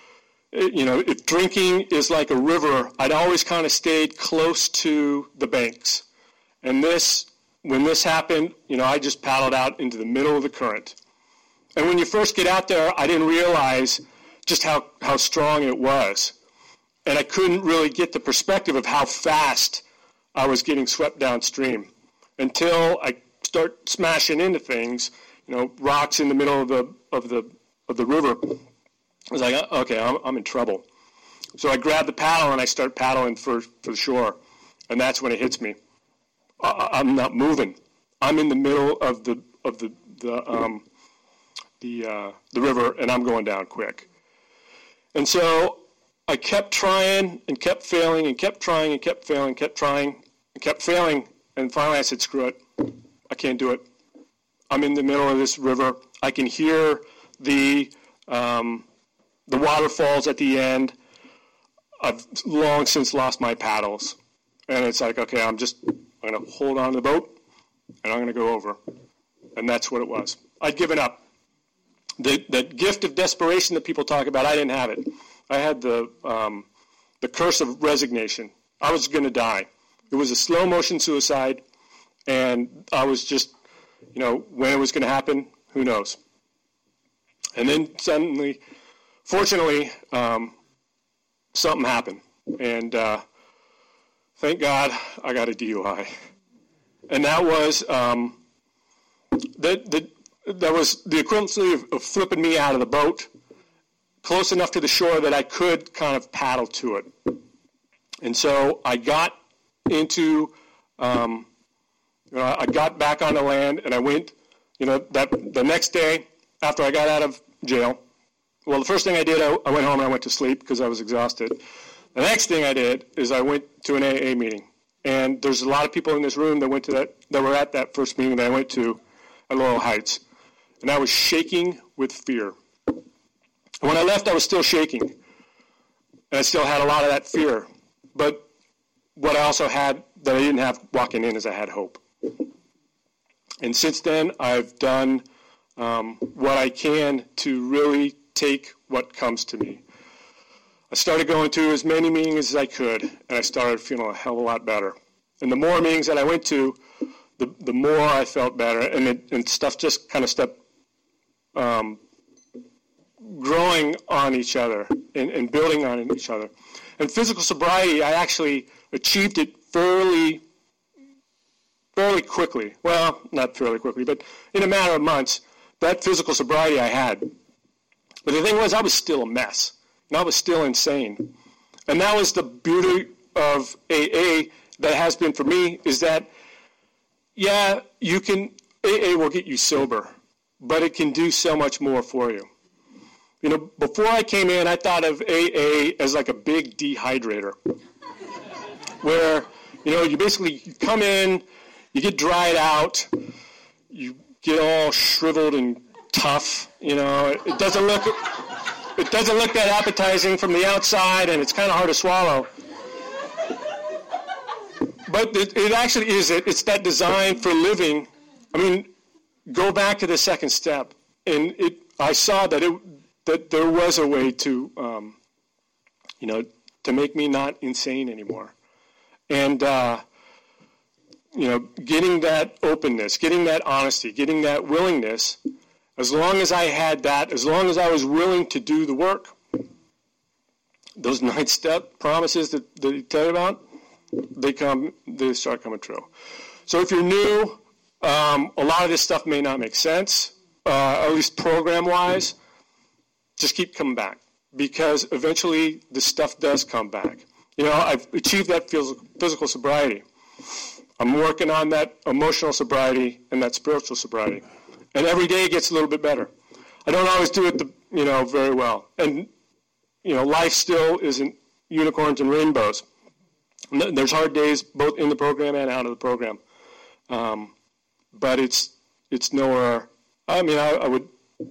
you know, if drinking is like a river, I'd always kind of stayed close to the banks. And this, when this happened, you know, I just paddled out into the middle of the current. And when you first get out there, I didn't realize just how, how strong it was. And I couldn't really get the perspective of how fast I was getting swept downstream until I start smashing into things, you know, rocks in the middle of the of the of the river. I was like, okay, I'm, I'm in trouble. So I grab the paddle and I start paddling for, for the shore. And that's when it hits me. I, I'm not moving. I'm in the middle of the of the the um, the uh, the river, and I'm going down quick. And so I kept trying and kept failing and kept trying and kept failing, kept trying and kept failing. And finally I said, screw it. I can't do it. I'm in the middle of this river. I can hear the um, the waterfalls at the end. I've long since lost my paddles. And it's like, okay, I'm just, I'm going to hold on to the boat, and I'm going to go over. And that's what it was. I'd given up. The, the gift of desperation that people talk about, I didn't have it. I had the um, the curse of resignation. I was going to die. It was a slow motion suicide, and I was just, you know, when it was going to happen, who knows? And then suddenly, fortunately, um, something happened, and uh, thank God I got a D U I. And that was um, that that that was the equivalency of, of flipping me out of the boat, close enough to the shore that I could kind of paddle to it. And so I got into, um, you know, I got back on the land, and I went, you know, that the next day after I got out of jail. Well, the first thing I did, I, I went home and I went to sleep because I was exhausted. The next thing I did is I went to an A A meeting. And there's a lot of people in this room that went to that, that were at that first meeting that I went to at Laurel Heights. And I was shaking with fear. When I left, I was still shaking. And I still had a lot of that fear. But what I also had that I didn't have walking in is I had hope. And since then, I've done um, what I can to really take what comes to me. I started going to as many meetings as I could, and I started feeling a hell of a lot better. And the more meetings that I went to, the the more I felt better, and it, and stuff just kind of stepped, um, growing on each other and, and building on each other. And physical sobriety, I actually achieved it fairly, fairly quickly. Well, not fairly quickly, but in a matter of months, that physical sobriety I had. But the thing was, I was still a mess. And I was still insane. And that was the beauty of A A that has been for me, is that, yeah, you can, A A will get you sober, but it can do so much more for you. You know, before I came in, I thought of A A as like a big dehydrator, where, you know, you basically you come in, you get dried out, you get all shriveled and tough, you know, it, it doesn't look... It doesn't look that appetizing from the outside, and it's kind of hard to swallow. But it, it actually is. It, it's that design for living. I mean, go back to the second step, and it. I saw that it that there was a way to, um, you know, to make me not insane anymore, and uh, you know, getting that openness, getting that honesty, getting that willingness. As long as I had that, as long as I was willing to do the work, those nine-step promises that, that you tell you about, they come, they start coming true. So if you're new, um, a lot of this stuff may not make sense, uh, at least program-wise. Just keep coming back, because eventually the stuff does come back. You know, I've achieved that physical sobriety. I'm working on that emotional sobriety and that spiritual sobriety. And every day gets a little bit better. I don't always do it, the, you know, very well. And, you know, life still isn't unicorns and rainbows. There's hard days both in the program and out of the program. Um, but it's it's nowhere. I mean, I, I would.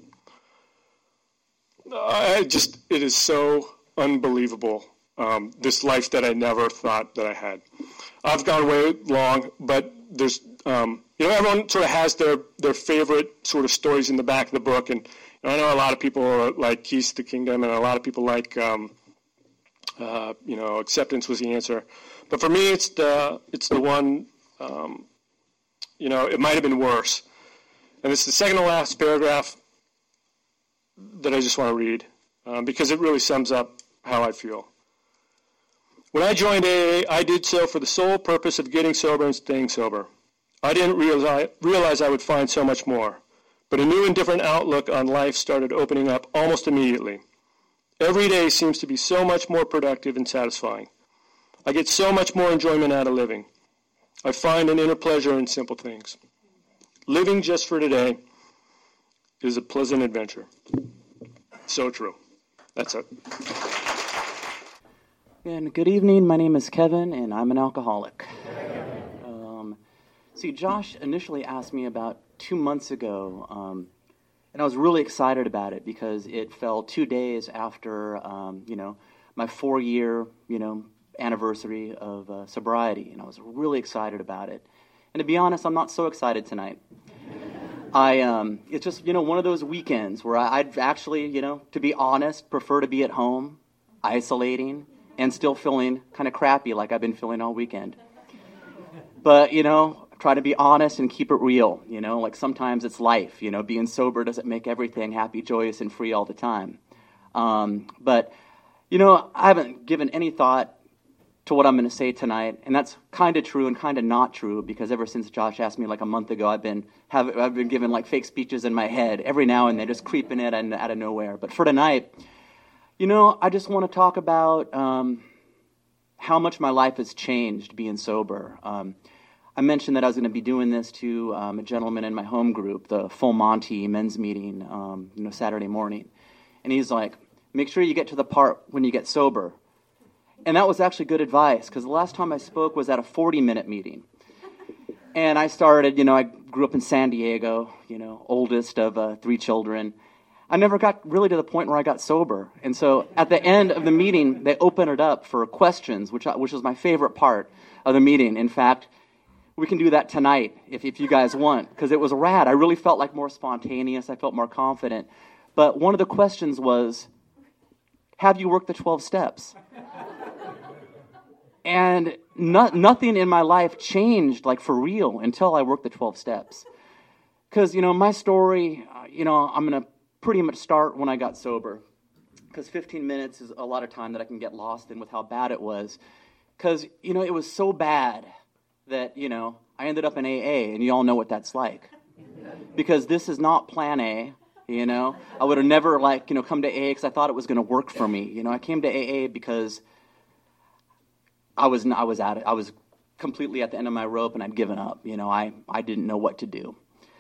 I just it is so unbelievable. Um, this life that I never thought that I had. I've gone way long, but there's. Um, You know, everyone sort of has their, their favorite sort of stories in the back of the book, and you know, I know a lot of people like Keys to the Kingdom, and a lot of people like, um, uh, you know, Acceptance Was the Answer. But for me, it's the it's the one, um, you know, it might have been worse. And it's the second to last paragraph that I just want to read, um, because it really sums up how I feel. When I joined A A, I did so for the sole purpose of getting sober and staying sober. I didn't realize, realize I would find so much more, but a new and different outlook on life started opening up almost immediately. Every day seems to be so much more productive and satisfying. I get so much more enjoyment out of living. I find an inner pleasure in simple things. Living just for today is a pleasant adventure. So true. That's it. And good evening. My name is Kevin, and I'm an alcoholic. See, Josh initially asked me about two months ago, um, and I was really excited about it because it fell two days after, um, you know, my four-year, you know, anniversary of uh, sobriety, and I was really excited about it. And to be honest, I'm not so excited tonight. I, um, it's just, you know, one of those weekends where I, I'd actually, you know, to be honest, prefer to be at home, isolating, and still feeling kind of crappy like I've been feeling all weekend. But, you know, try to be honest and keep it real, you know, like sometimes it's life, you know, being sober doesn't make everything happy, joyous, and free all the time. Um, but, you know, I haven't given any thought to what I'm going to say tonight, and that's kind of true and kind of not true, because ever since Josh asked me like a month ago, I've been have I've been giving like fake speeches in my head every now and then, just creeping in and out of nowhere. But for tonight, you know, I just want to talk about um, how much my life has changed being sober. Um, I mentioned that I was going to be doing this to um, a gentleman in my home group, the Full Monty men's meeting, um, you know, Saturday morning. And he's like, make sure you get to the part when you get sober. And that was actually good advice, because the last time I spoke was at a forty-minute meeting. And I started, you know, I grew up in San Diego, you know, oldest of uh, three children. I never got really to the point where I got sober. And so at the end of the meeting, they opened it up for questions, which I, which was my favorite part of the meeting. In fact, we can do that tonight if, if you guys want, because it was rad. I really felt like more spontaneous. I felt more confident. But one of the questions was, have you worked the twelve steps? And not, nothing in my life changed, like for real, until I worked the twelve steps. Because, you know, my story, uh, you know, I'm going to pretty much start when I got sober, because fifteen minutes is a lot of time that I can get lost in with how bad it was. Because, you know, it was so bad that, you know, I ended up in A A, and you all know what that's like. Because this is not plan A, you know. I would have never, like, you know, come to A A because I thought it was going to work for me. You know, I came to A A because I was I was at it. I was completely at the end of my rope, and I'd given up. You know, I, I didn't know what to do.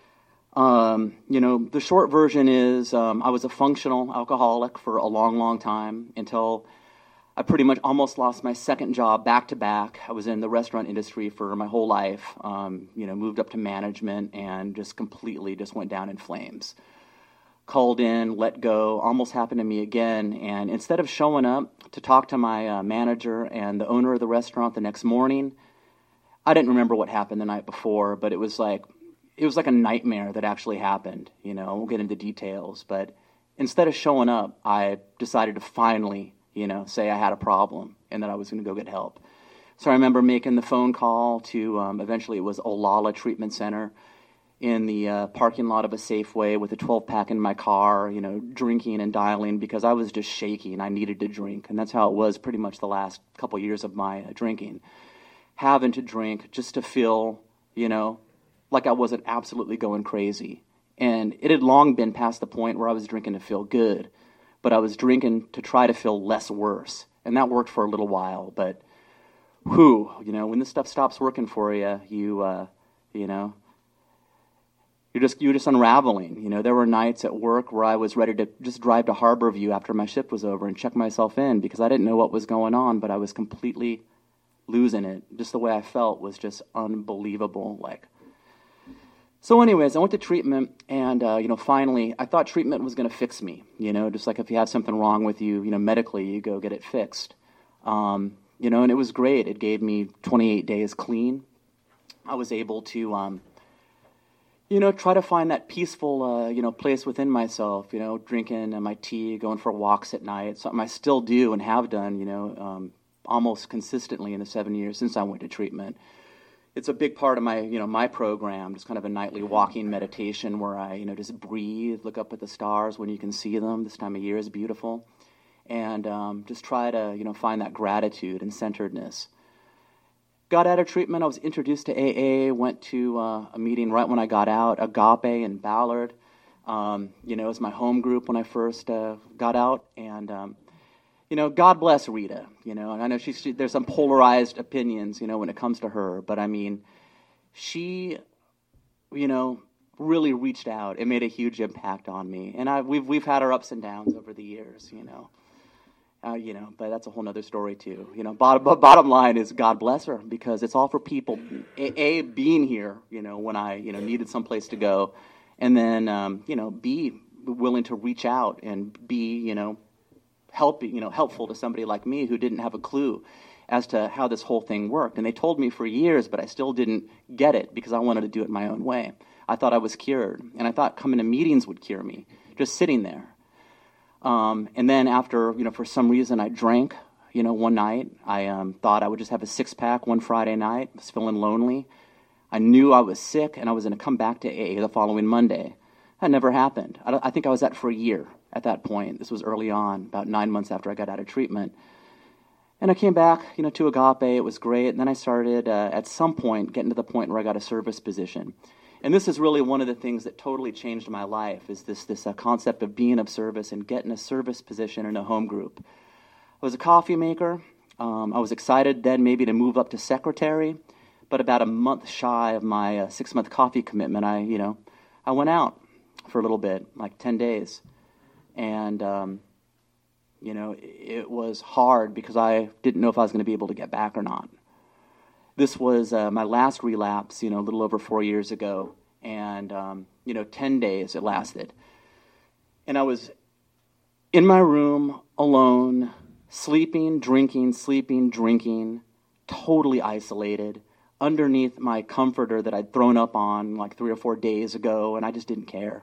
Um, you know, the short version is um, I was a functional alcoholic for a long, long time until I pretty much almost lost my second job back to back. I was in the restaurant industry for my whole life, um, you know, moved up to management and just completely just went down in flames. Called in, let go, almost happened to me again. And instead of showing up to talk to my uh, manager and the owner of the restaurant the next morning, I didn't remember what happened the night before, but it was like, it was like a nightmare that actually happened. You know, I won't get into details, but instead of showing up, I decided to finally, you know, say I had a problem and that I was going to go get help. So I remember making the phone call to, um, eventually it was Olala Treatment Center in the uh, parking lot of a Safeway with a twelve-pack in my car, you know, drinking and dialing because I was just shaking. I needed to drink, and that's how it was pretty much the last couple years of my uh, drinking. Having to drink just to feel, you know, like I wasn't absolutely going crazy. And it had long been past the point where I was drinking to feel good, but I was drinking to try to feel less worse. And that worked for a little while, but whew, you know, when this stuff stops working for you, you, uh, you know, you're just, you're just unraveling. You know, there were nights at work where I was ready to just drive to Harborview after my shift was over and check myself in because I didn't know what was going on, but I was completely losing it. Just the way I felt was just unbelievable, like. So anyways, I went to treatment, and, uh, you know, finally, I thought treatment was going to fix me, you know, just like if you have something wrong with you, you know, medically, you go get it fixed. Um, you know, and it was great. It gave me twenty-eight days clean. I was able to, um, you know, try to find that peaceful, uh, you know, place within myself, you know, drinking my tea, going for walks at night, something I still do and have done, you know, um, almost consistently in the seven years since I went to treatment. It's a big part of my, you know, my program, just kind of a nightly walking meditation where I, you know, just breathe, look up at the stars when you can see them. This time of year is beautiful. And um, just try to, you know, find that gratitude and centeredness. Got out of treatment. I was introduced to A A, went to uh, a meeting right when I got out, Agape in Ballard. Um, you know, it was my home group when I first uh, got out. And, um, you know, God bless Rita, you know, and I know she, she, there's some polarized opinions, you know, when it comes to her, but I mean, she, you know, really reached out. It made a huge impact on me, and I, we've we've had our ups and downs over the years, you know, uh, you know, but that's a whole other story too, you know. Bottom bottom line is God bless her because it's all for people. A, a being here, you know, when I, you know, needed someplace to go, and then, um, you know, B willing to reach out and be, you know. helping, you know, helpful to somebody like me who didn't have a clue as to how this whole thing worked. And they told me for years, but I still didn't get it because I wanted to do it my own way. I thought I was cured, and I thought coming to meetings would cure me, just sitting there. Um, and then after, you know, for some reason I drank, you know, one night. I um, thought I would just have a six-pack one Friday night. I was feeling lonely. I knew I was sick, and I was going to come back to A A the following Monday. That never happened. I, I think I was at for a year. At that point, this was early on, about nine months after I got out of treatment. And I came back, you know, to Agape. It was great. And then I started, uh, at some point, getting to the point where I got a service position. And this is really one of the things that totally changed my life, is this this uh, concept of being of service and getting a service position in a home group. I was a coffee maker. Um, I was excited then maybe to move up to secretary. But about a month shy of my uh, six-month coffee commitment, I, you know, I went out for a little bit, like ten days. And, um, you know, it was hard because I didn't know if I was going to be able to get back or not. This was uh, my last relapse, you know, a little over four years ago. And, um, you know, ten days it lasted. And I was in my room alone, sleeping, drinking, sleeping, drinking, totally isolated, underneath my comforter that I'd thrown up on like three or four days ago, and I just didn't care.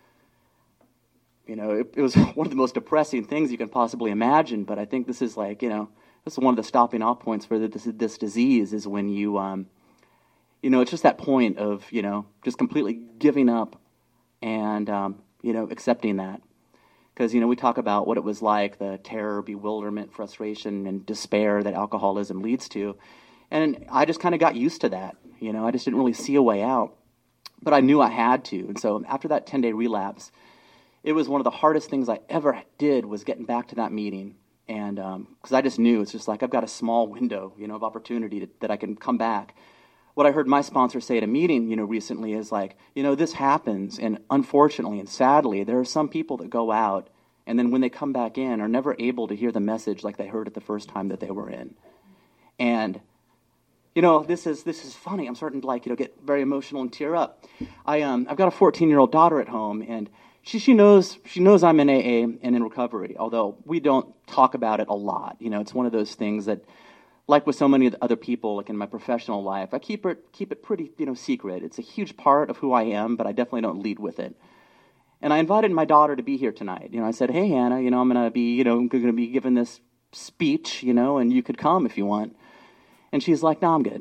You know, it, it was one of the most depressing things you can possibly imagine, but I think this is like, you know, this is one of the stopping off points for this, this disease is when you, um, you know, it's just that point of, you know, just completely giving up and um, you know, accepting that. Because, you know, we talk about what it was like, the terror, bewilderment, frustration, and despair that alcoholism leads to. And I just kind of got used to that. You know, I just didn't really see a way out. But I knew I had to. And so after that ten-day relapse, it was one of the hardest things I ever did was getting back to that meeting. And because um, I just knew it's just like I've got a small window, you know, of opportunity to, that I can come back. What I heard my sponsor say at a meeting, you know, recently is like, you know, this happens, and unfortunately and sadly, there are some people that go out, and then when they come back in, are never able to hear the message like they heard it the first time that they were in. And, you know, this is this is funny. I'm starting to like, you know, get very emotional and tear up. I um I've got a fourteen-year-old daughter at home, and she she knows she knows I'm in A A and in recovery, although we don't talk about it a lot. You know, it's one of those things that, like with so many other people, like in my professional life, I keep it keep it pretty, you know, secret. It's a huge part of who I am, but I definitely don't lead with it. And I invited my daughter to be here tonight. You know, I said, "Hey, Hannah, you know, I'm gonna be, you know, going to be giving this speech, you know, and you could come if you want." And she's like, "No, I'm good."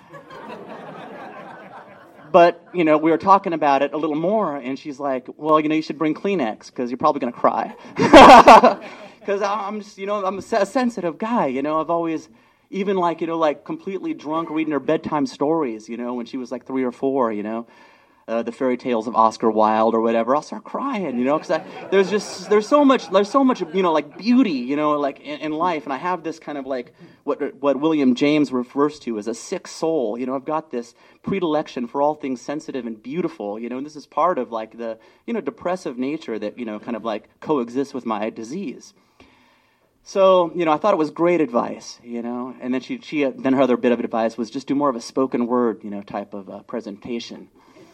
But, you know, we were talking about it a little more, and she's like, "Well, you know, you should bring Kleenex because you're probably going to cry." Because I'm just, you know, I'm a sensitive guy. You know, I've always, even like, you know, like completely drunk reading her bedtime stories, you know, when she was like three or four, you know, uh, the fairy tales of Oscar Wilde or whatever, I'll start crying, you know, because there's just, there's so much, there's so much, you know, like beauty, you know, like in, in life. And I have this kind of like what what William James refers to as a sick soul. You know, I've got this predilection for all things sensitive and beautiful, you know, and this is part of like the, you know, depressive nature that, you know, kind of like coexists with my disease. So, you know, I thought it was great advice, you know, and then she, she then her other bit of advice was just do more of a spoken word, you know, type of uh, presentation.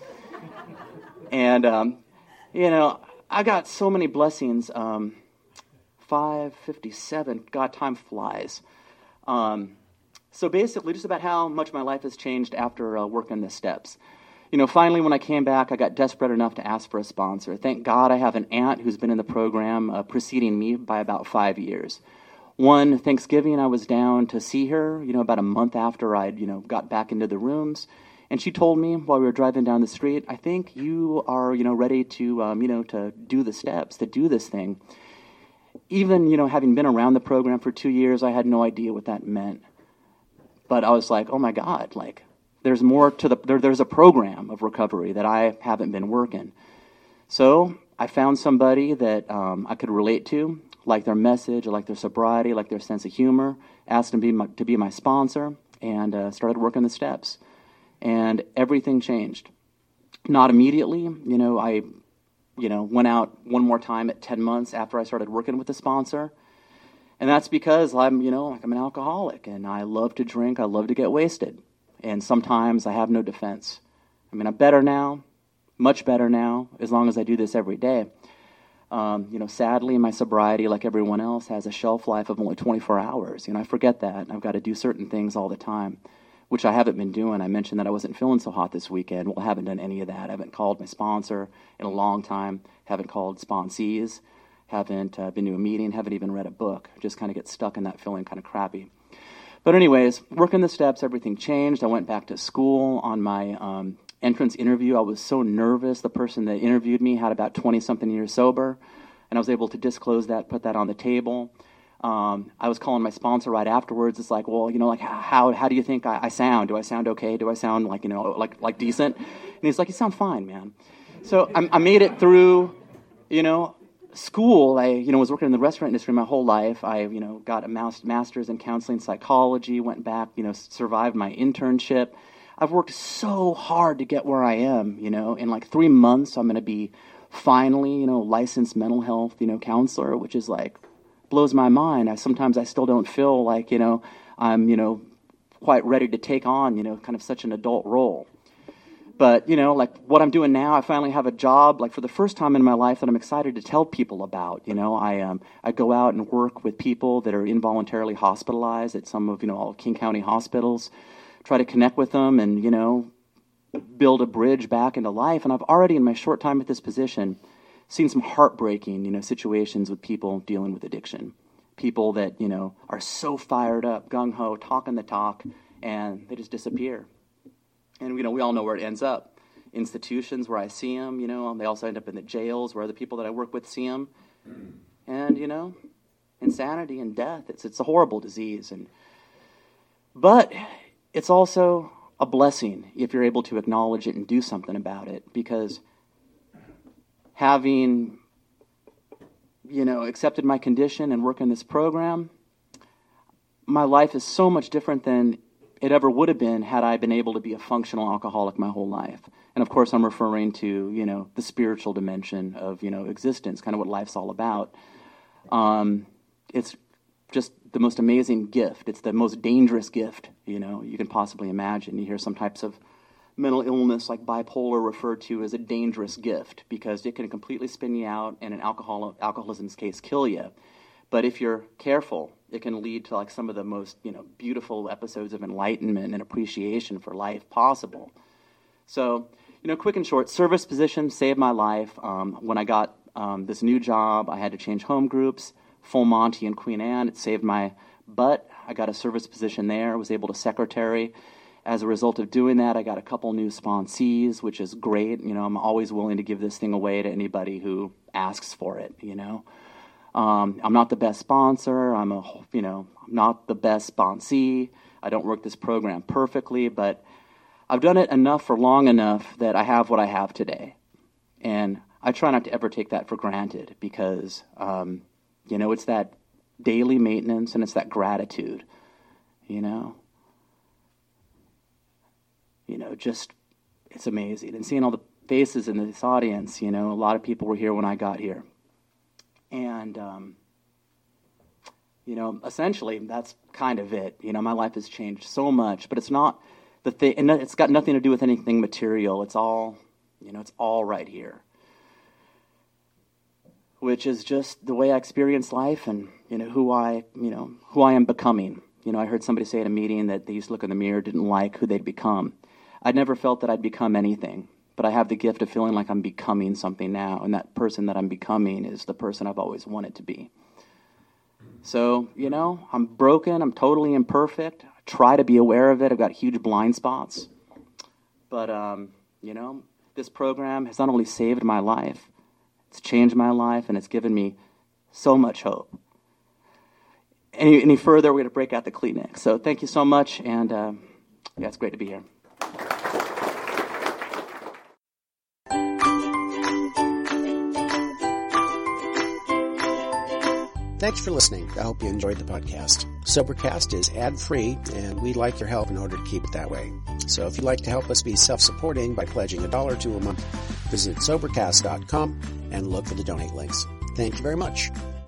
And, um, you know, I got so many blessings. Um, five fifty-seven, God, time flies. Um, so basically, just about how much my life has changed after uh, working the steps. You know, finally, when I came back, I got desperate enough to ask for a sponsor. Thank God I have an aunt who's been in the program uh, preceding me by about five years. One Thanksgiving, I was down to see her, you know, about a month after I'd, you know, got back into the rooms. And she told me while we were driving down the street, "I think you are, you know, ready to, um, you know, to do the steps, to do this thing." Even, you know, having been around the program for two years, I had no idea what that meant. But I was like, oh my God, like, there's more to the, there, there's a program of recovery that I haven't been working. So I found somebody that um, I could relate to, like their message, I like their sobriety, I like their sense of humor, asked them to be my, to be my sponsor, and uh, started working the steps. And everything changed. Not immediately, you know, I, you know, went out one more time at ten months after I started working with the sponsor. And that's because I'm, you know, like I'm an alcoholic, and I love to drink, I love to get wasted. And sometimes I have no defense. I mean, I'm better now, much better now, as long as I do this every day. Um, you know, sadly, my sobriety, like everyone else, has a shelf life of only twenty-four hours. You know, I forget that. I've got to do certain things all the time, which I haven't been doing. I mentioned that I wasn't feeling so hot this weekend. Well, I haven't done any of that. I haven't called my sponsor in a long time, haven't called sponsees, haven't uh, been to a meeting, haven't even read a book. Just kind of get stuck in that feeling kind of crappy. But anyways, working the steps, everything changed. I went back to school. On my um, entrance interview, I was so nervous. The person that interviewed me had about twenty-something years sober, and I was able to disclose that, put that on the table. Um, I was calling my sponsor right afterwards. It's like, well, you know, like how how do you think I, I sound? Do I sound okay? Do I sound like, you know, like like decent? And he's like, you sound fine, man. So I, I made it through, you know, school. I, you know, was working in the restaurant industry my whole life. I, you know, got a master's in counseling psychology, went back, you know, survived my internship. I've worked so hard to get where I am, you know. In like three months, I'm going to be finally, you know, licensed mental health, you know, counselor, which is like, blows my mind. I sometimes I still don't feel like, you know, I'm, you know, quite ready to take on, you know, kind of such an adult role. But, you know, like what I'm doing now, I finally have a job, like for the first time in my life that I'm excited to tell people about. You know, I um I go out and work with people that are involuntarily hospitalized at some of, you know, all King County hospitals, try to connect with them and, you know, build a bridge back into life. And I've already, in my short time at this position, seen some heartbreaking, you know, situations with people dealing with addiction. People that, you know, are so fired up, gung-ho, talking the talk, and they just disappear. And, you know, we all know where it ends up. institutions where I see them, you know. They also end up in the jails where the people that I work with see them. And, you know, insanity and death, it's it's a horrible disease. And but it's also a blessing if you're able to acknowledge it and do something about it, because having, you know, accepted my condition and work in this program, my life is so much different than it ever would have been had I been able to be a functional alcoholic my whole life. And of course, I'm referring to, you know, the spiritual dimension of, you know, existence, kind of what life's all about. Um, it's just the most amazing gift. It's the most dangerous gift, you know, you can possibly imagine. You hear some types of mental illness like bipolar referred to as a dangerous gift because it can completely spin you out and in alcohol, alcoholism's case, kill you. But if you're careful, it can lead to like some of the most, you know, beautiful episodes of enlightenment and appreciation for life possible. So, you know, quick and short, service position saved my life. Um, when I got um, this new job, I had to change home groups. Full Monty and Queen Anne, it saved my butt. I got a service position there. I was able to secretary. As a result of doing that, I got a couple new sponsees, which is great. You know, I'm always willing to give this thing away to anybody who asks for it, you know. Um, I'm not the best sponsor. I'm a, you know, I'm not the best sponsee. I don't work this program perfectly, but I've done it enough for long enough that I have what I have today. And I try not to ever take that for granted because, um, you know, it's that daily maintenance and it's that gratitude, you know. You know, just, it's amazing. And seeing all the faces in this audience, you know, a lot of people were here when I got here. And, um, you know, essentially, that's kind of it. You know, my life has changed so much, but it's not the thing, and it's got nothing to do with anything material. It's all, you know, it's all right here. Which is just the way I experience life and, you know, who I, you know, who I am becoming. You know, I heard somebody say at a meeting that they used to look in the mirror, didn't like who they'd become. I'd never felt that I'd become anything. But I have the gift of feeling like I'm becoming something now, and that person that I'm becoming is the person I've always wanted to be. So, you know, I'm broken, I'm totally imperfect. I try to be aware of it. I've got huge blind spots. But, um, you know, this program has not only saved my life, it's changed my life, and it's given me so much hope. Any, any further, we're going to break out the Kleenex. So thank you so much, and uh, yeah, it's great to be here. Thanks for listening. I hope you enjoyed the podcast. Sobercast is ad-free, and we'd like your help in order to keep it that way. So if you'd like to help us be self-supporting by pledging a dollar to a month, visit Sobercast dot com and look for the donate links. Thank you very much.